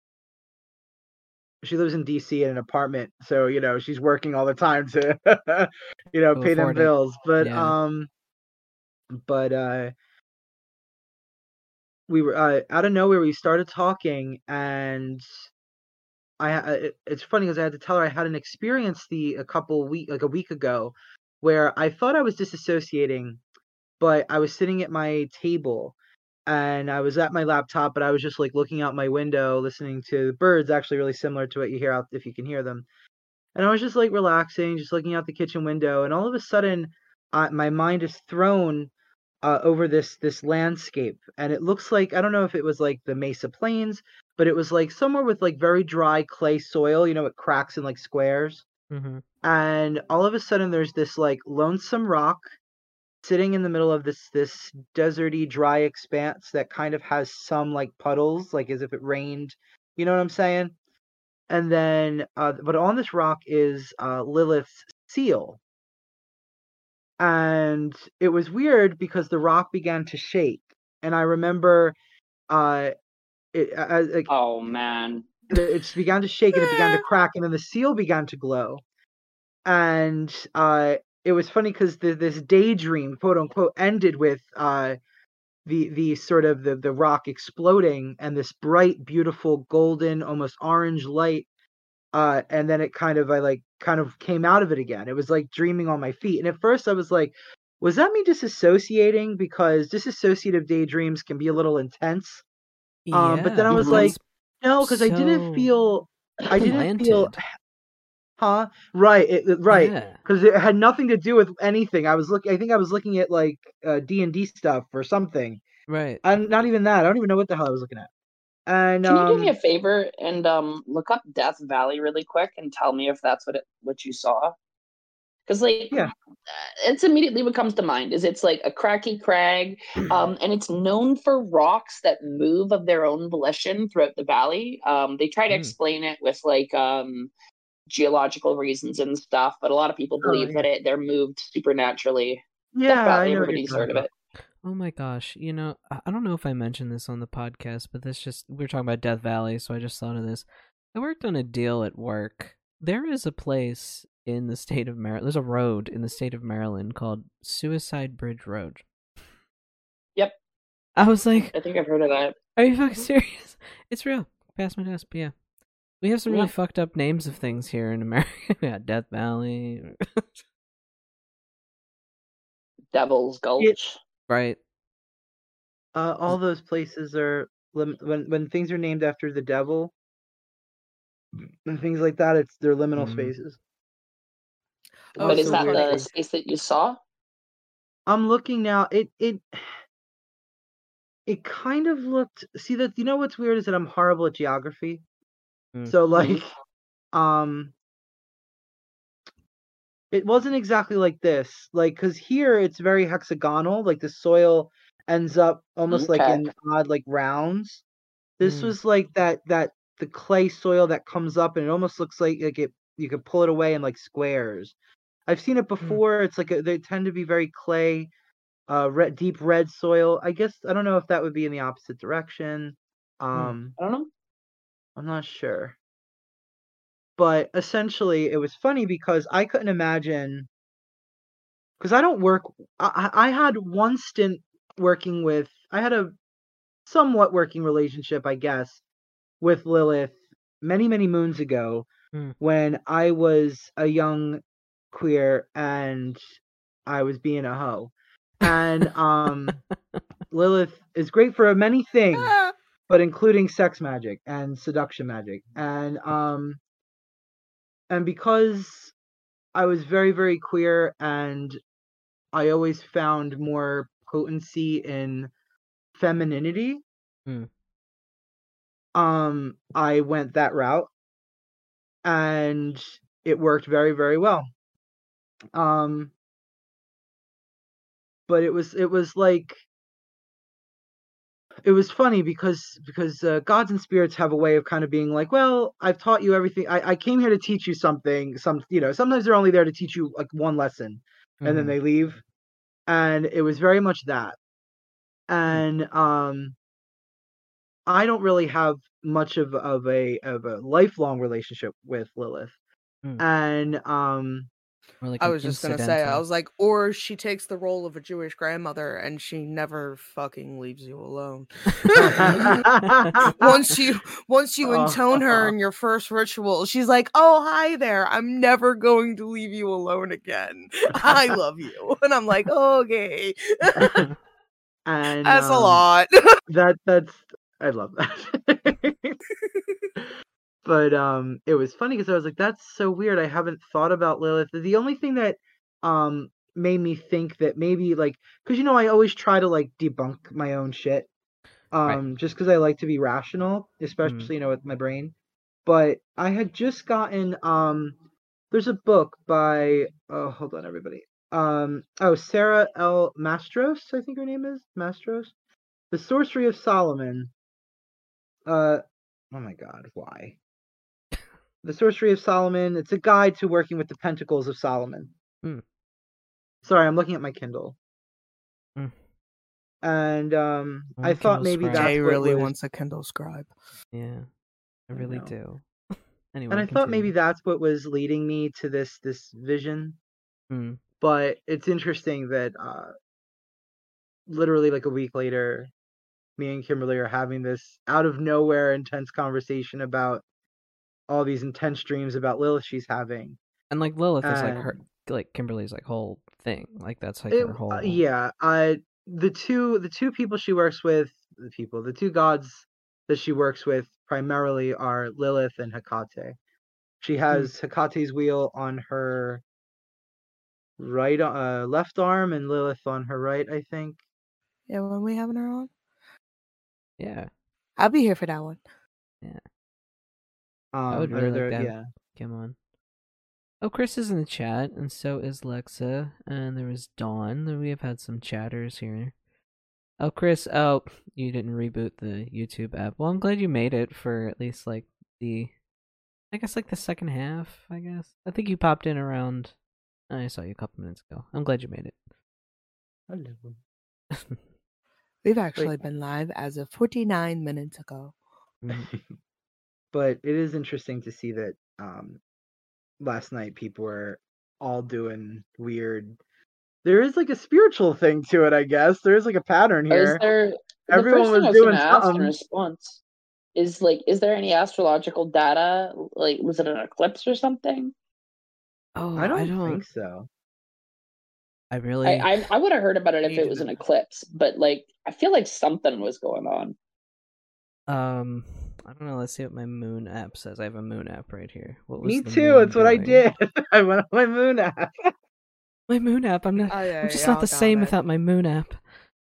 she lives in D C in an apartment, so you know she's working all the time to, you know, To pay them afford it. bills. But Yeah. um, but uh, we were uh, out of nowhere. We started talking, and I it, it's funny because I had to tell her I had an experience the a couple week like a week ago, where I thought I was disassociating, but I was sitting at my table and I was at my laptop, but I was just like looking out my window, listening to the birds, actually really similar to what you hear out if you can hear them. And I was just like relaxing, just looking out the kitchen window, and all of a sudden, uh, my mind is thrown uh, over this this landscape, and it looks like, I don't know if it was like the Mesa Plains, but it was like somewhere with like very dry clay soil. You know, it cracks in like squares, Mm-hmm. and all of a sudden there's this like lonesome rock sitting in the middle of this this deserty dry expanse that kind of has some like puddles, like as if it rained. You know what I'm saying? And then, uh, but on this rock is uh, Lilith's seal. And it was weird because the rock began to shake. And I remember uh, it, uh, like, Oh man. it just began to shake and it began to crack, and then the seal began to glow. And uh, it was funny because this daydream, quote unquote, ended with uh, the the sort of the, the rock exploding and this bright, beautiful, golden, almost orange light. Uh, and then it kind of, I like kind of came out of it again. It was like dreaming on my feet. And at first I was like, was that me disassociating? Because disassociative daydreams can be a little intense. Um, but then Yeah, I was but Mhm. like, that's no, because I didn't so feel, I didn't feel, planted. huh? Right, it, it- right. Yeah. Because it had nothing to do with anything. I was looking, I think I was looking at like uh, D and D stuff or something. Right. And not even that. I don't even know what the hell I was looking at. And Can you do me a um, favor and um look up Death Valley really quick and tell me if that's what it what you saw? Because like yeah, it's immediately what comes to mind is it's like a cracky crag, um, and it's known for rocks that move of their own volition throughout the valley. Um, they try to Mm. explain it with like um geological reasons and stuff, but a lot of people oh believe yeah, that it they're moved supernaturally. Death yeah, I Valley, know what you're everybody's talking heard of about. it. Oh my gosh. You know, I I don't know if I mentioned this on the podcast, but this just we were talking about Death Valley, so I just thought of this. I worked on a deal at work. There is a place in the state of Maryland. There's a road in the state of Maryland called Suicide Bridge Road. Yep. I was like, I think I've heard of that. are you fucking serious? It's real. Past my desk, but yeah. We have some really Yeah. fucked up names of things here in America. We got Death Valley. Devil's Gulch. Right. Uh, all those places are lim- when when things are named after the devil and things like that. It's they're liminal Mhm. spaces. Oh, But Lots is of that weird the things. space that you saw? I'm looking now. It it it kind of looked. See that you know what's weird is that I'm horrible at geography. Mm. So like, um, it wasn't exactly like this. Like, cause here it's very hexagonal. Like the soil ends up almost like Okay. in odd like rounds. This Mm. was like that that the clay soil that comes up and it almost looks like like it you could pull it away in like squares. I've seen it before. It's like a, they tend to be very clay, uh, red, deep red soil. I guess I don't know if that would be in the opposite direction. Um, I don't know. I'm not sure. But essentially, it was funny because I couldn't imagine because I don't work. I, I I had one stint working with. I had a somewhat working relationship, I guess, with Lilith many many moons ago Mm. when I was a young queer and I was being a hoe. And um, Lilith is great for many things, Ah! but including sex magic and seduction magic. And um, and because I was very very queer and I always found more potency in femininity. Mm. Um, I went that route, and it worked very very well. Um, but it was it was like it was funny because because uh, gods and spirits have a way of kind of being like, well, I've taught you everything. I, I came here to teach you something. Some you know sometimes they're only there to teach you like one lesson, and then Mhm. they leave. And it was very much that. And um, I don't really have much of of a of a lifelong relationship with Lilith. Mm. And um, Or like I an was just gonna say, I incidental. was like, or she takes the role of a Jewish grandmother and she never fucking leaves you alone. once you once you intone her in your first ritual, she's like, "Oh, hi there. I'm never going to leave you alone again. I love you." And I'm like, "Okay." and That's a um, lot. that that's I love that. But um, it was funny because I was like, "That's so weird. I haven't thought about Lilith." The only thing that um made me think that maybe like, because you know, I always try to like debunk my own shit, um, Right. just because I like to be rational, especially Mm. you know with my brain. But I had just gotten um, there's a book by oh hold on everybody um oh Sarah L. Mastros, I think her name is Mastros, The Sorcery of Solomon. Uh, oh my God, why? The Sorcery of Solomon. It's a guide to working with the Pentacles of Solomon. Mm. Sorry, I'm looking at my Kindle. Mm. And um, I I want a thought Kindle maybe Scribe. that's Jay what really was, wants a Kindle Scribe. Yeah, I I really know. do. Anyway, and I thought maybe continue. that's what was leading me to this this vision. Mm. But it's interesting that uh, literally like a week later, me and Kimberly are having this out of nowhere intense conversation about all these intense dreams about Lilith she's having. And like Lilith is like And her, like Kimberly's like whole thing. Like that's like it, her uh, whole. yeah, uh, the two the two people she works with, the people, the two gods that she works with primarily are Lilith and Hecate. She has Hecate's wheel on her right, uh, left arm, and Lilith on her right, I think. Yeah, when we having her on, Yeah, I'll be here for that one. yeah. Um, I would or really like they're- to have yeah. Kim on. Oh, Chris is in the chat, and so is Lexa, and there was Dawn. Then we have had some chatters here. Oh, Chris, oh, you didn't reboot the YouTube app. Well, I'm glad you made it for at least like the, I guess like the second half. I guess I think you popped in around. I saw you a couple minutes ago. I'm glad you made it. Hello. We've actually been live as of forty-nine minutes ago. Mhm. But it is interesting to see that um, last night people were all doing weird. There is like a spiritual thing to it, I guess. There is like a pattern Is here. there the Everyone first thing was I was going doing to ask in something. response is like, is there any astrological data? Like, was it an eclipse or something? Oh, I don't, I don't think so. I I really I, I would have heard about it if Need it to was an know. eclipse, but like, I feel like something was going on. um I don't know. Let's see what my moon app says. I have a moon app right here. What was Me the too. moon That's what I doing? did. I went on my moon app. My moon app. I'm not. Oh, yeah, I'm just y'all not the got same it. without my moon app.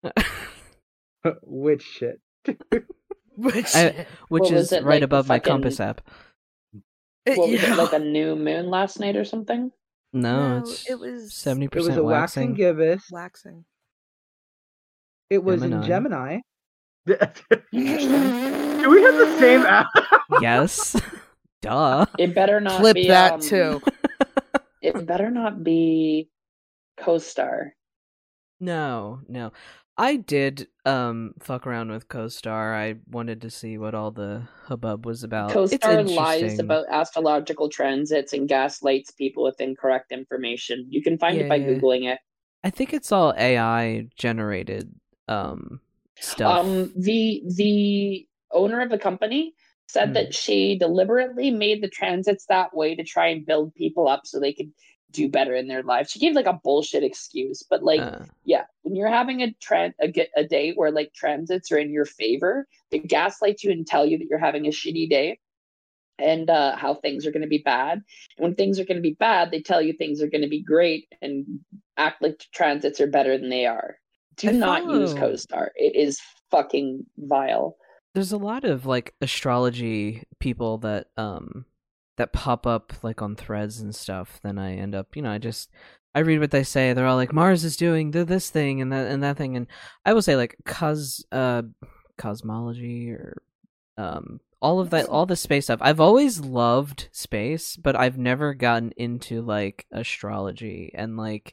Which shit? Which, I, which What was is it, right like, above my fucking- compass app. What was yeah. it, like a new moon last night or something? No, No, it's it was- seventy It was percent a waxing waxing. gibbous. waxing. It was in Gemini. Gemini. Interesting. Do we have the same app? Yes. Duh. It better not Clip be that um, too. It better not be CoStar. No, no. I did um fuck around with CoStar. I wanted to see what all the hubbub was about. It's CoStar lies interesting. about astrological transits and gaslights people with incorrect information. You can find it by Yeah. Googling it. I think it's all A I generated um stuff. Um, the the owner of the company said Hmm. that she deliberately made the transits that way to try and build people up so they could do better in their lives. She gave like a bullshit excuse, but like, Uh, yeah, when you're having a trend a, ge- a day where like transits are in your favor, they gaslight you and tell you that you're having a shitty day and uh, how things are going to be bad. And when things are going to be bad, they tell you things are going to be great and act like transits are better than they are. Do I not use follow- CoStar. It is fucking vile. there's a lot of like astrology people that um that pop up like on threads and stuff. Then I end up, you know, I just I read what they say. They're all like Mars is doing the, this thing and that and that thing, and I will say like cos uh cosmology or um all of that, all the space stuff. I've always loved space, but I've never gotten into like astrology and like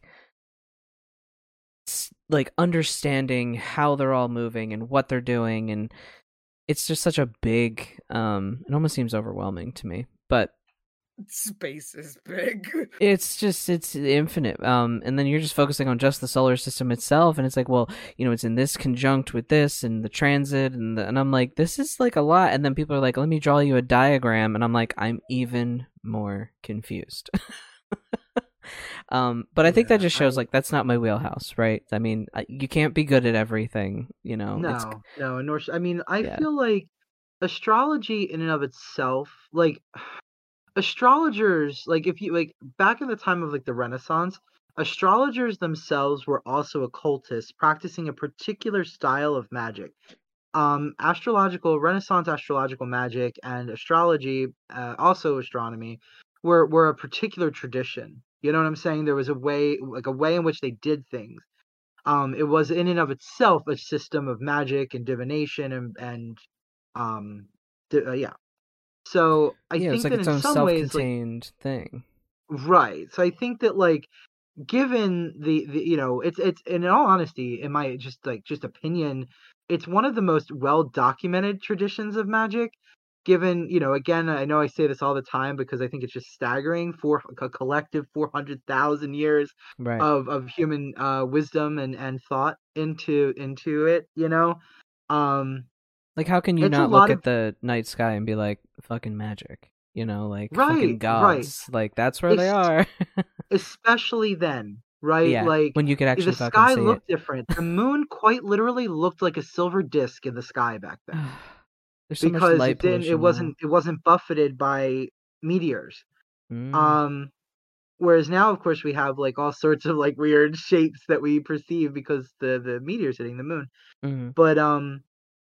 s- like understanding how they're all moving and what they're doing, and it's just such a big um it almost seems overwhelming to me, but Space is big. it's just it's infinite, um and then you're just focusing on just the solar system itself, and it's like, well, you know, it's in this conjunct with this and the transit and the, and I'm like, this is like a lot, and then people are like, let me draw you a diagram, and I'm like, I'm even more confused. um but I think Yeah, that just shows I- like that's not my wheelhouse, right? I mean, I- you can't be good at everything, you know. No, It's no, nor sh- I mean, I Yeah. feel like astrology in and of itself, like astrologers, like if you like back in the time of like the Renaissance, astrologers themselves were also occultists practicing a particular style of magic. Um, astrological Renaissance astrological magic and astrology, uh, also astronomy, were were a particular tradition. You know what I'm saying? There was a way, like a way in which they did things. Um, it was in and of itself a system of magic and divination and and um, di- uh, yeah. So I yeah, think it's like that its in own some ways, like self-contained thing. right. So I think that like given the, the you know it's it's in all honesty, in my just like just opinion, it's one of the most well documented traditions of magic. Given, you know, again, I know I say this all the time because I think it's just staggering for a collective four hundred thousand years Right. of of human uh, wisdom and and thought into into it. You know, um, Like, how can you it's a not lot look of at the night sky and be like, fucking magic? You know, like, Right, fucking right. gods. Like, that's where they Es- are. especially then, right? Yeah, Like when you could actually the fucking sky see looked it. different. The moon quite literally looked like a silver disc in the sky back then There's so much because light it didn't. It pollution wasn't. It wasn't buffeted by meteors. now. Mm, Um, whereas now, of course, we have like all sorts of like weird shapes that we perceive because the the meteors hitting the moon. mhm. But um,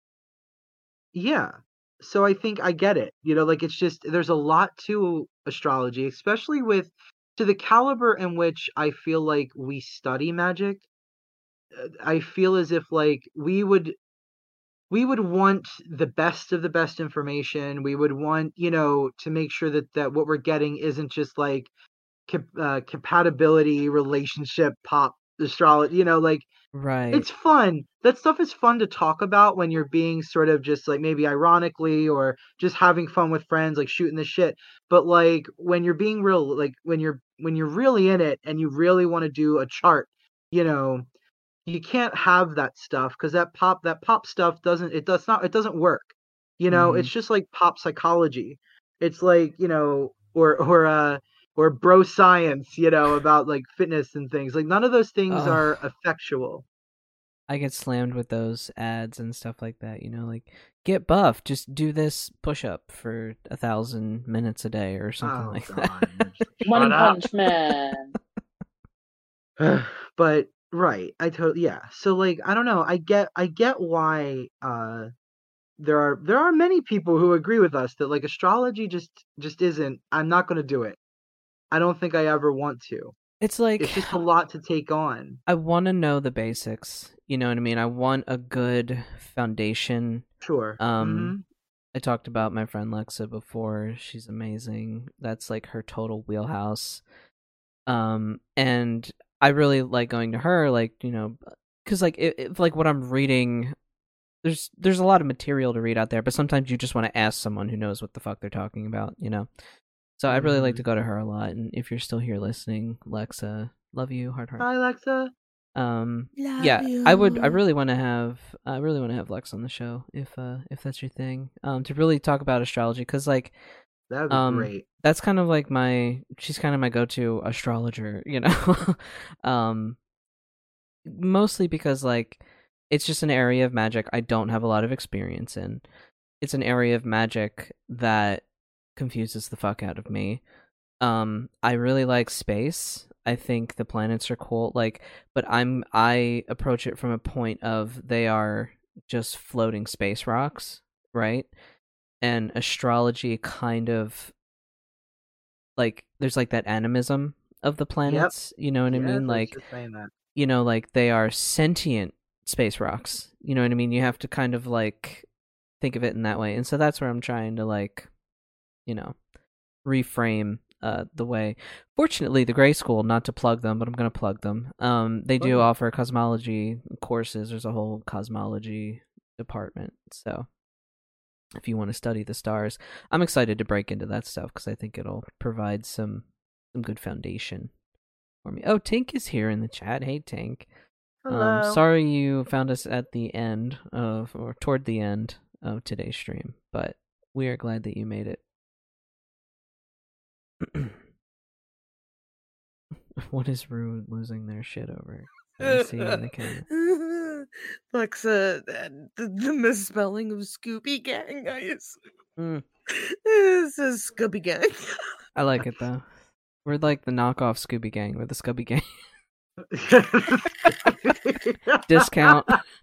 yeah. So I think I get it. You know, like it's just there's a lot to astrology, especially with to the caliber in which I feel like we study magic. uh, I feel as if like we would we would want the best of the best information. We would want, you know, to make sure that that what we're getting isn't just like com- uh, compatibility, relationship, pop astrology. You know, like Right. it's fun. That stuff is fun to talk about when you're being sort of just like maybe ironically or just having fun with friends, like shooting the shit. But like when you're being real, like when you're when you're really in it and you really want to do a chart, you know, you can't have that stuff because that pop that pop stuff doesn't it does not it doesn't work. You know, Mhm. it's just like pop psychology. It's like, you know, or or uh or bro science, you know, about like fitness and things. Like none of those things Ugh. are effectual. I get slammed with those ads and stuff like that, you know, like get buff, just do this push up for a thousand minutes a day or something Oh like god. that. One Shut up. Punch Man. But right, I totally yeah. So like I don't know. I get I get why uh there are there are many people who agree with us that like astrology just just isn't. I'm not going to do it. I don't think I ever want to. It's like It's just a lot to take on. I want to know the basics. You know what I mean? I want a good foundation. Sure. Um Mhm. I talked about my friend Lexa before. She's amazing. That's like her total wheelhouse. Um and I really like going to her, like, you know, cuz like if, if like what I'm reading, there's there's a lot of material to read out there, but sometimes you just want to ask someone who knows what the fuck they're talking about, you know. So I really like Mhm. to go to her a lot, and if you're still here listening, Lexa, love you, heart heart. Hi, Alexa. Um Love yeah, I would I you. really want to have I really want to have Lex on the show if uh if that's your thing. Um to really talk about astrology, cuz like That would be um great. that's kind of like my she's kind of my go-to astrologer, you know. um mostly because like it's just an area of magic I don't have a lot of experience in. It's an area of magic that confuses the fuck out of me. Um I really like space. I think the planets are cool, like, but I'm I approach it from a point of they are just floating space rocks, right? And astrology kind of like there's like that animism of the Yep. planets, you know what I Yes, mean? I was Like, just saying that. you know, like they are sentient space rocks. You know what I mean? You have to kind of like think of it in that way. And so that's where I'm trying to like, you know, reframe uh the way. Fortunately, the Gray School, not to plug them, but I'm going to plug them. Um they do Oh. offer cosmology courses. There's a whole cosmology department. So if you want to study the stars, I'm excited to break into that stuff because I think it'll provide some some good foundation for me. Oh, Tink is here in the chat. Hey, Tink. Hello. Um, sorry you found us at the end of, or toward the end of today's stream, but we are glad that you made it. What is Rue losing their shit over? I see in the comments. Lexa, the, the misspelling of Scooby Gang, I assume. Mm, It says Scooby Gang. I like it though. We're like the knockoff Scooby Gang. We're the Scooby Gang. Discount.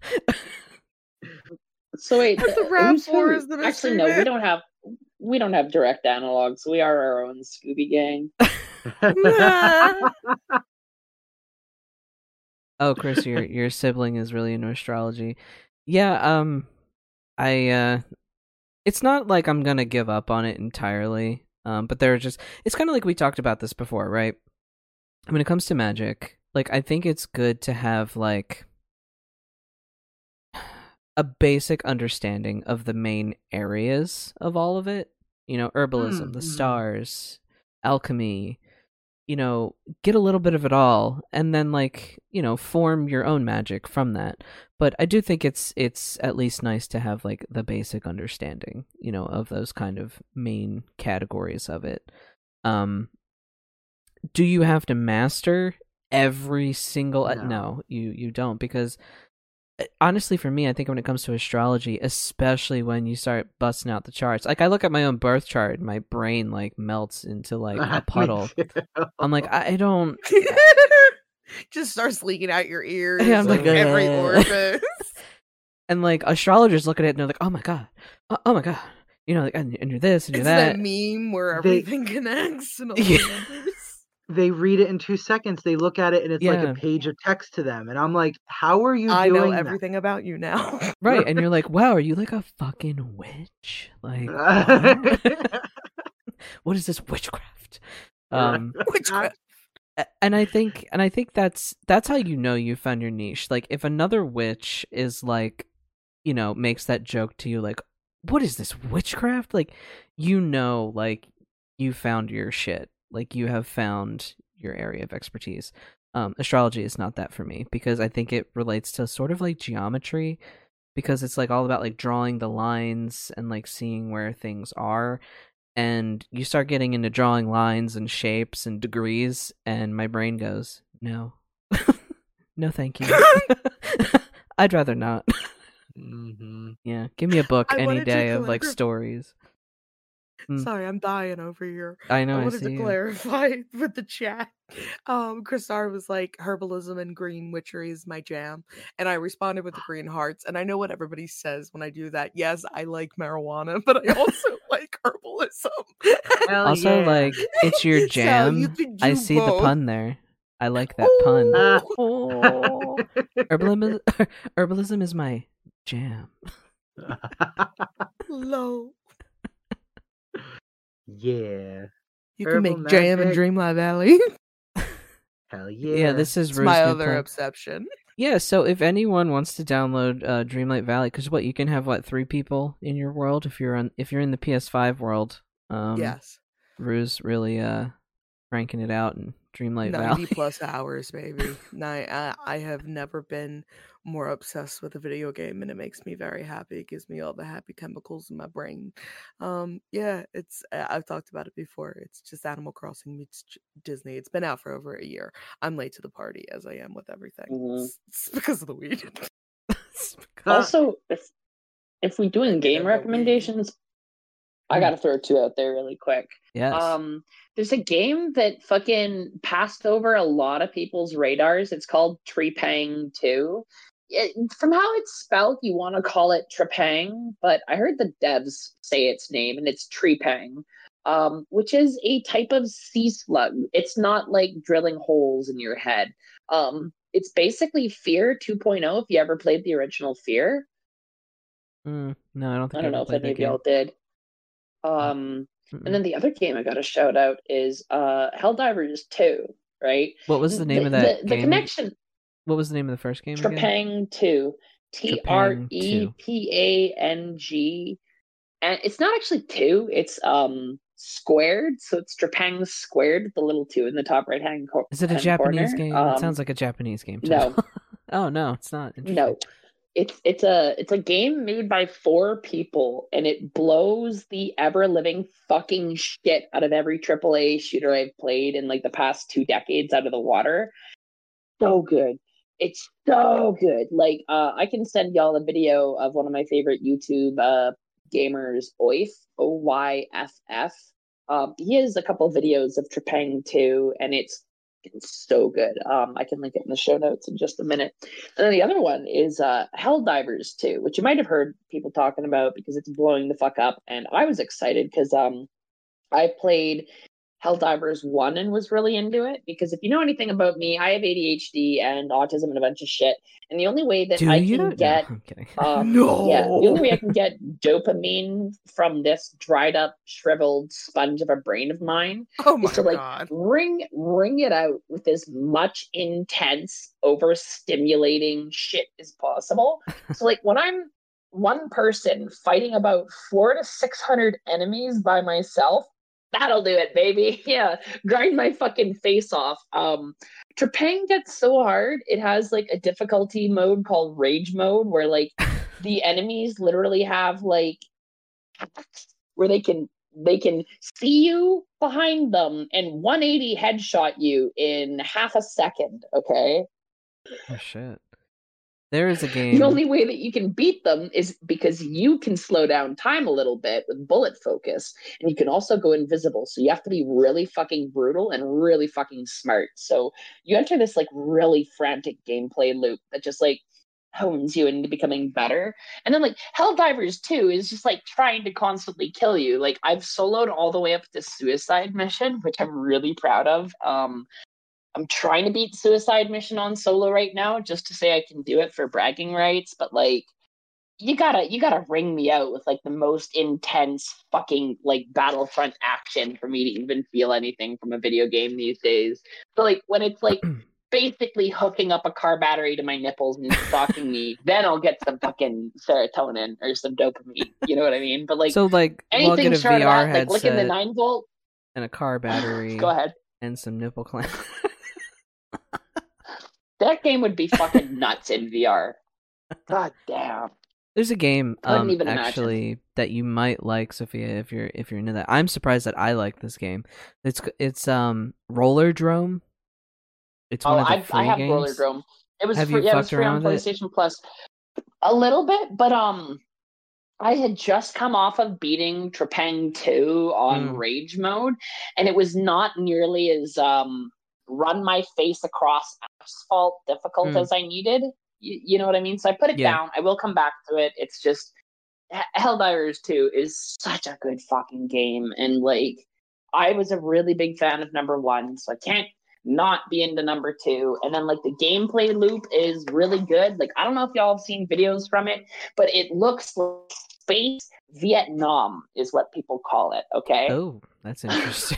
So wait, That's the uh, Rav who's Four who? is the Actually, mystery no, we man. don't have we don't have direct analogs. We are our own Scooby Gang. Oh, Chris, your your sibling is really into astrology. Yeah, um I uh it's not like I'm gonna give up on it entirely. Um, but there are just it's kinda like we talked about this before, right? When it comes to magic, like I think it's good to have like a basic understanding of the main areas of all of it. You know, herbalism, the Mm, mm. stars, alchemy, you know, get a little bit of it all and then like, you know, form your own magic from that. But I do think it's it's at least nice to have like the basic understanding, you know, of those kind of main categories of it. Um do you have to master every single No. no, you you don't, because honestly for me, I think when it comes to astrology, especially when you start busting out the charts, like I look at my own birth chart and my brain like melts into like a Me puddle. too. I'm like, I, I don't Just starts leaking out your ears. Yeah, I'm like, like, every "Ugh." orifice. and like astrologers look at it and they're like, oh my god, oh, oh my god, you know, like and, and you're this and you're It's that. that meme where They- everything connects and all Yeah. the numbers. They read it in two seconds. They look at it and it's like Yeah. a page of text to them. And I'm like, how are you I know doing everything about you now. Right, and you're like, wow, are you like a fucking witch? Like, that? what? What is this witchcraft? Um, Witchcraft. a- and I think, and I think that's that's how you know you found your niche. Like, if another witch is like, you know, makes that joke to you, like, what is this witchcraft? Like, you know, like you found your shit. Like, you have found your area of expertise. Um, astrology is not that for me because I think it relates to sort of like geometry because it's like all about like drawing the lines and like seeing where things are. And you start getting into drawing lines and shapes and degrees, and my brain goes, no. No, thank you. I'd rather not. Mm-hmm. Yeah, give me a book I any wanted to day of like clarify- stories. Mm. Sorry, I'm dying over here. I know, I I, wanted see to you. clarify with the chat. Um, Christar was like, herbalism and green witchery is my jam. And I responded with the green hearts. And I know what everybody says when I do that. Yes, I like marijuana, but I also like herbalism. Hell Also, yeah. like, it's your So jam. you can I do see the both. pun there. I like that pun. Ah. Oh, herbalism, herbalism is my jam. Low. Yeah. You can Herbal make jam in magic. Dreamlight Valley. Hell yeah. Yeah, this is It's my Rue's new other plan. obsession. Yeah, so if anyone wants to download uh, Dreamlight Valley, because what you can have what three people in your world if you're on if you're in the P S five world. Um, Yes. Rue's really uh cranking it out in Dreamlight ninety Valley. plus hours, baby. Ni- I, I have never been more obsessed with a video game, and it makes me very happy. It gives me all the happy chemicals in my brain. Um, yeah, it's I- I've talked about it before. It's just Animal Crossing meets J- Disney. It's been out for over a year. I'm late to the party, as I am with everything. Mhm. It's, it's because of the weed. Also, if if we're doing I game love weed. recommendations, I Hmm. gotta throw two out there really quick. Yes. Um, there's a game that fucking passed over a lot of people's radars. It's called Trepang two. It, from how it's spelled, you want to call it Trepang, but I heard the devs say its name, and it's Trepang, um, which is a type of sea slug. It's not like drilling holes in your head. Um, it's basically Fear two point oh. If you ever played the original Fear, Mm, no, I don't think I don't ever know if played any that of y'all game. did. Um, Mm-mm. and then the other game I got to shout out is uh, Helldivers two, right? What was the name of that the, game? The connection, What was the name of the first game again? Trepang two, T R E P A N G, and it's not actually two, it's um squared, so it's Trepang squared with the little two in the top right hand cor- Is it a hand Japanese corner. game? Um, It sounds like a Japanese game. no. title. Oh no, it's not. Interesting. No. It's it's a it's a game made by four people, and it blows the ever living fucking shit out of every triple A shooter I've played in like the past two decades out of the water. So good. It's so good. Like uh I can send y'all a video of one of my favorite YouTube uh gamers, Oif, O Y F F. Um he has a couple videos of Trepang two, and it's it's so good. Um, I can link it in the show notes in just a minute. And then the other one is uh, Helldivers two, which you might have heard people talking about because it's blowing the fuck up. And I was excited because um, I played Helldivers one and was really into it. Because if you know anything about me, I have A D H D and autism and a bunch of shit. And the only way that Do I you? can No, get I'm kidding. um, No. yeah, the only way I can get dopamine from this dried up, shriveled sponge of a brain of mine Oh my is to like god. wring wring it out with as much intense, overstimulating shit as possible. So like when I'm one person fighting about four to six hundred enemies by myself, that'll do it, baby. Yeah, grind my fucking face off. Um, Trepang gets so hard. It has like a difficulty mode called Rage Mode, where like the enemies literally have like hacks where they can they can see you behind them and one eighty headshot you in half a second. Okay. Oh shit. There is a game. The only way that you can beat them is because you can slow down time a little bit with bullet focus, and you can also go invisible. So you have to be really fucking brutal and really fucking smart. So you enter this like really frantic gameplay loop that just like hones you into becoming better. And then like Helldivers two is just like trying to constantly kill you. Like I've soloed all the way up to Suicide Mission, which I'm really proud of. Um, I'm trying to beat Suicide Mission on solo right now, just to say I can do it for bragging rights. But like, you gotta you gotta ring me out with like the most intense fucking like Battlefront action for me to even feel anything from a video game these days. So like when it's like basically hooking up a car battery to my nipples and stalking me, then I'll get some fucking serotonin or some dopamine. You know what I mean? But like so like we'll anything get a short V R of that, like licking the headset nine volt. and a car battery Go ahead. and some nipple clamp. That game would be fucking nuts in V R. God damn. There's a game Couldn't um even imagine. actually that you might like, Sophia, if you're if you're into that. I'm surprised that I like this game. It's it's um Rollerdrome. It's Oh, one of the I free I have games. Rollerdrome. It was Have free, you yeah, it was fucked free on around with it? PlayStation Plus. A little bit, but um I had just come off of beating Trepang two on Mm. Rage mode, and it was not nearly as um run my face across asphalt difficult Mm. as I needed. You, you know what I mean? So I put it Yeah. down. I will come back to it. It's just H- Helldivers two is such a good fucking game, and like I was a really big fan of number one, so I can't not be into number two. And then like the gameplay loop is really good. Like I don't know if y'all have seen videos from it, but it looks like space Vietnam is what people call it. Okay, Oh, that's interesting.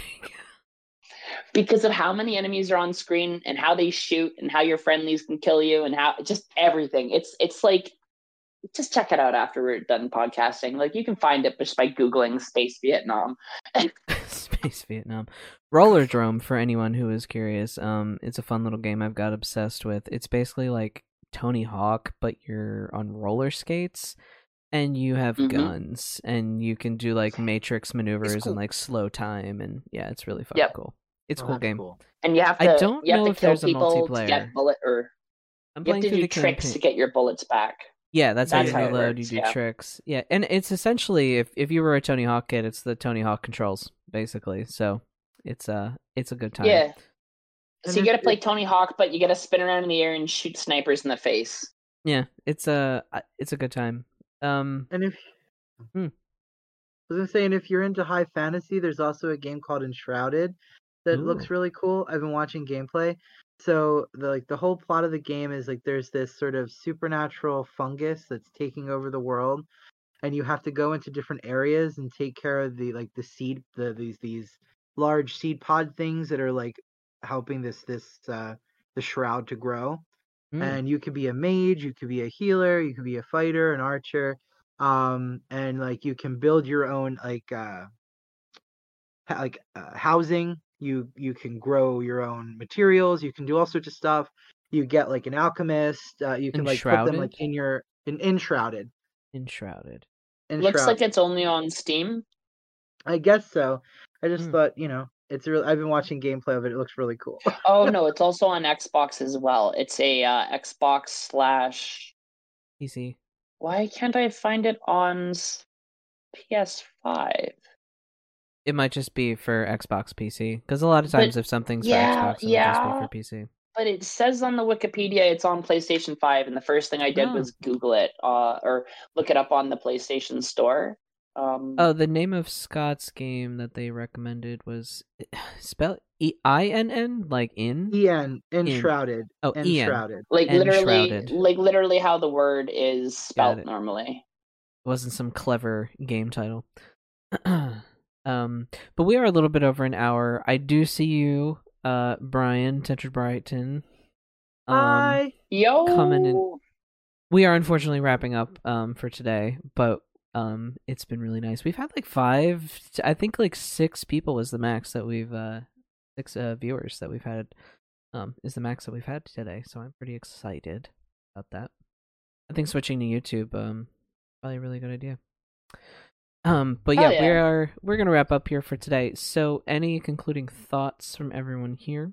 because of how many enemies are on screen and how they shoot and how your friendlies can kill you and how just everything. It's it's like just check it out after we're done podcasting. Like you can find it just by googling Space Vietnam. Space Vietnam. Rollerdrome, for anyone who is curious, um, it's a fun little game I've got obsessed with. It's basically like Tony Hawk, but you're on roller skates, and you have Mhm. guns, and you can do like matrix maneuvers cool. and like slow time, and yeah, it's really fucking Yep. cool. It's a Oh, cool that's game. cool. And you have to I don't you have know to if kill there's a people to multiplayer. get bullet or I'm you have playing to through do the tricks campaign. to get your bullets back. Yeah, that's, That's how how you it reload. works, You do yeah. tricks. Yeah, and it's essentially if if you were a Tony Hawk kid, it's the Tony Hawk controls basically. So it's uh it's a good time. Yeah. And So you if- got to play Tony Hawk, but you got to spin around in the air and shoot snipers in the face. Yeah, it's a it's a good time. Um, And if Hmm. I was gonna say, and if you're into high fantasy, there's also a game called Enshrouded that looks Ooh. really cool. I've been watching gameplay. So the like the whole plot of the game is like there's this sort of supernatural fungus that's taking over the world, and you have to go into different areas and take care of the like the seed the these these large seed pod things that are like helping this this uh the shroud to grow. hmm. And you could be a mage, you could be a healer, you could be a fighter, an archer, um, and like you can build your own like uh, ha- like uh, housing. You you can grow your own materials. You can do all sorts of stuff. You get like an alchemist. Uh, you can like put them like Enshrouded? in your in enshrouded. Enshrouded. Looks Enshroud. like it's only on Steam. I guess so. I just Hmm. thought you know it's real. I've been watching gameplay of it. It looks really cool. Oh no, it's also on Xbox as well. It's a uh, Xbox slash. P C. Why can't I find it on s- P S five? It might just be for Xbox P C because a lot of But- times if something's yeah, for Xbox, it'll just be yeah. for P C. But it says on the Wikipedia it's on PlayStation five, and the first thing I did Oh. was Google it uh, or look it up on the PlayStation Store. Um, Oh, the name of Scott's game that they recommended was spell E I N N like in. En enshrouded. Oh, Ian. Enshrouded. like and literally, Shrouded. like literally how the word is spelled it. normally. Wasn't some clever game title. um, but we are a little bit over an hour. I do see you, uh, Brian Tetra Brighton. Um, Hi. Yo, coming in- we are unfortunately wrapping up um for today, but um it's been really nice. We've had like five, I think like six people was the max that we've uh six uh viewers that we've had um is the max that we've had today. So I'm pretty excited about that. I think switching to YouTube um probably a really good idea. Um, but Hell yeah, we yeah. are we're gonna wrap up here for today. So any concluding thoughts from everyone here?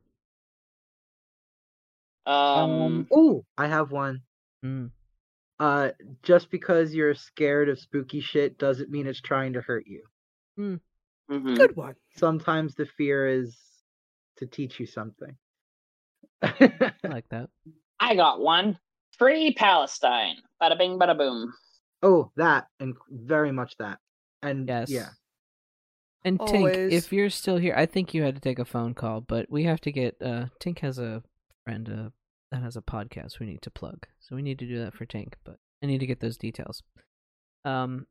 Um, Oh, I have one. Mm. Uh, just because you're scared of spooky shit doesn't mean it's trying to hurt you. mhm. Good one. Sometimes the fear is to teach you something. I like that. I got one. Free Palestine. Bada bing, bada boom. Oh, that and very much that. And Yes. yeah. And Tink, Always. if you're still here, I think you had to take a phone call, but we have to get. Uh, Tink has a friend uh, that has a podcast we need to plug, so we need to do that for Tink. But I need to get those details. Um.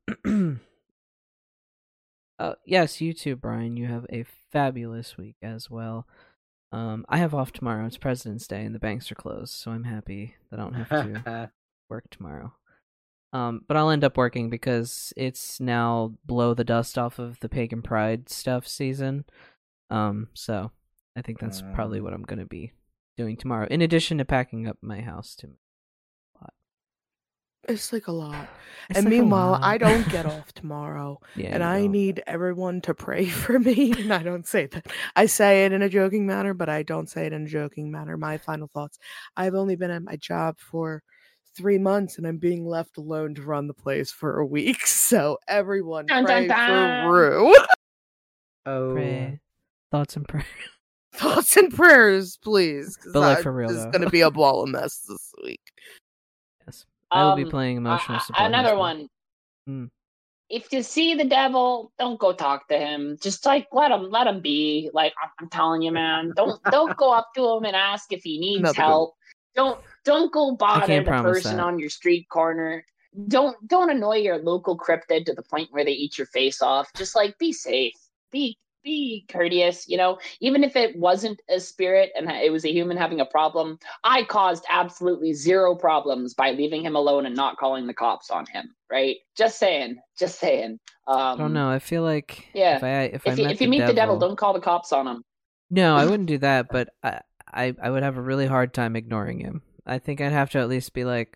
uh, yes, you too, Brian. You have a fabulous week as well. Um, I have off tomorrow. It's President's Day, and the banks are closed, so I'm happy that I don't have to work tomorrow. Um, but I'll end up working because it's now blow the dust off of the Pagan Pride stuff season. Um, so I think that's probably what I'm gonna be doing tomorrow, in addition to packing up my house to. It's like a lot. It's and like a meanwhile, lot. I don't get off tomorrow. Yeah, and you I don't. need everyone to pray for me. And I don't say that. I say it in a joking manner, but I don't say it in a joking manner. My final thoughts. I've only been at my job for three months and I'm being left alone to run the place for a week. So everyone Dun, pray dun, dun. for Rue. Oh, Pray. Thoughts and prayers. Thoughts and prayers, please. 'Cause But, like, I- for real, This is though. going to be a ball of mess this week. Yes. I will be Um, playing emotional uh, support. Another as well. one. Hmm. If you see the devil, don't go talk to him. Just like let him, let him be. Like I'm, I'm telling you, man. Don't don't go up to him and ask if he needs Another good help. Don't don't go bother can't the promise person that. on your street corner. Don't don't annoy your local cryptid to the point where they eat your face off. Just like be safe. Be be courteous, you know, even if it wasn't a spirit and it was a human having a problem. I caused absolutely zero problems by leaving him alone and not calling the cops on him, right? Just saying, just saying. Um, I don't know. I feel like yeah. if I if, If I you, met if you the meet devil, the devil, don't call the cops on him. No, I wouldn't do that. But I, I I would have a really hard time ignoring him. I think I'd have to at least be like,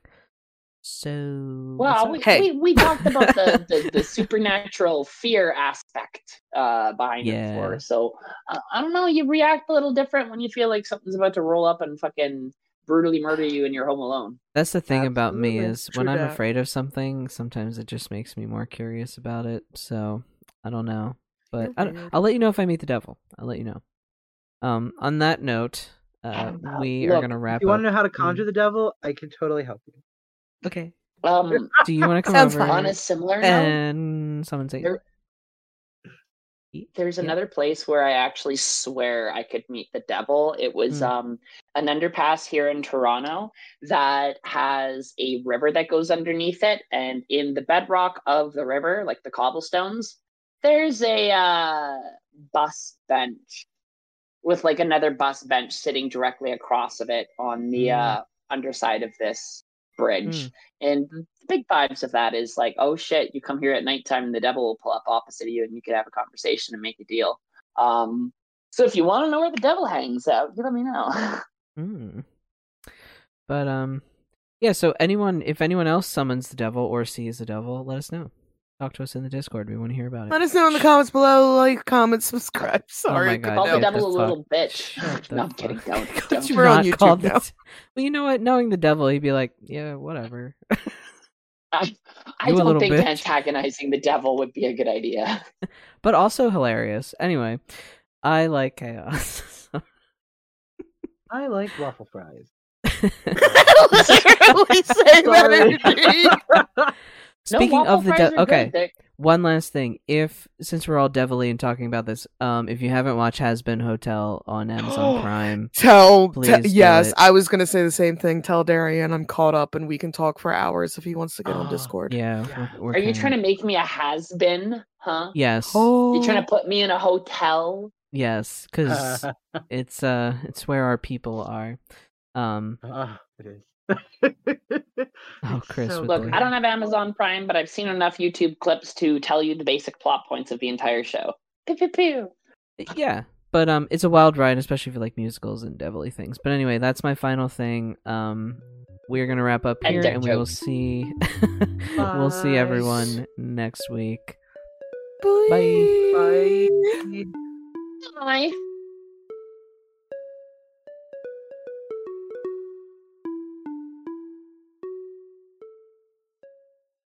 so. Well, we, what's up?" Hey. we, we talked about the, the, the supernatural fear aspect uh, behind it Yeah. before. So uh, I don't know. You react a little different when you feel like something's about to roll up and fucking brutally murder you and you're home alone. That's the thing about me Absolutely. is when True I'm dat. afraid of something, sometimes it just makes me more curious about it. So I don't know, but You're I, weird. I'll let you know if I meet the devil. I'll let you know. Um, on that note, uh, we are Look, gonna wrap if you want up. to know how to conjure the devil, I can totally help you. Okay. Um, Do you want to come Sounds over fun. on a similar note, and summon Satan? there, there's Yeah. another place where I actually swear I could meet the devil. It was Mm. um, an underpass here in Toronto that has a river that goes underneath it, and in the bedrock of the river, like the cobblestones, there's a uh, bus bench with like another bus bench sitting directly across of it on the Mm. uh, underside of this bridge. Mm. And the big vibes of that is like, oh shit, you come here at nighttime and the devil will pull up opposite of you and you could have a conversation and make a deal. Um, so if you want to know where the devil hangs out, you let me know. Mm. But um, yeah. So anyone, if anyone else summons the devil or sees the devil, let us know. Talk to us in the Discord. We want to hear about it. Let us know in the comments below. Like, comment, subscribe. Sorry. Oh my I God, Call couldn't the get help devil a the little bitch. Shut the No, I'm fuck. kidding. Don't. Could don't. you We're on not YouTube call now. the- Well, you know what? Knowing the devil, he'd be like, yeah, whatever. I, I You a don't little think bitch. antagonizing the devil would be a good idea. But also hilarious. Anyway, I like chaos. I like waffle fries. Literally saying that Sorry. energy. Speaking no, of the waffle fries devil, are okay. good. They're- One last thing, if since we're all devilly and talking about this, um, if you haven't watched Has Been Hotel on Amazon Prime, Tell, Please te- do yes, it. I was gonna say the same thing. Tell Darian I'm caught up and we can talk for hours if he wants to get on Oh, Discord. yeah, Yeah. we're, we're Are you kinda- trying to make me a has been? Huh? Yes, Oh, You trying to put me in a hotel? yes, because it's uh, it's where our people are. Um, oh, it is. Oh, It's Chris so with Look, the- I don't have Amazon Prime, but I've seen enough YouTube clips to tell you the basic plot points of the entire show. Pew, pew, pew. yeah, but um, it's a wild ride, especially if you like musicals and devilly things. But anyway, that's my final thing. Um, we're gonna wrap up And here, dick and we will jokes. see. We'll see Bye. everyone next week. Bye. Bye. Bye.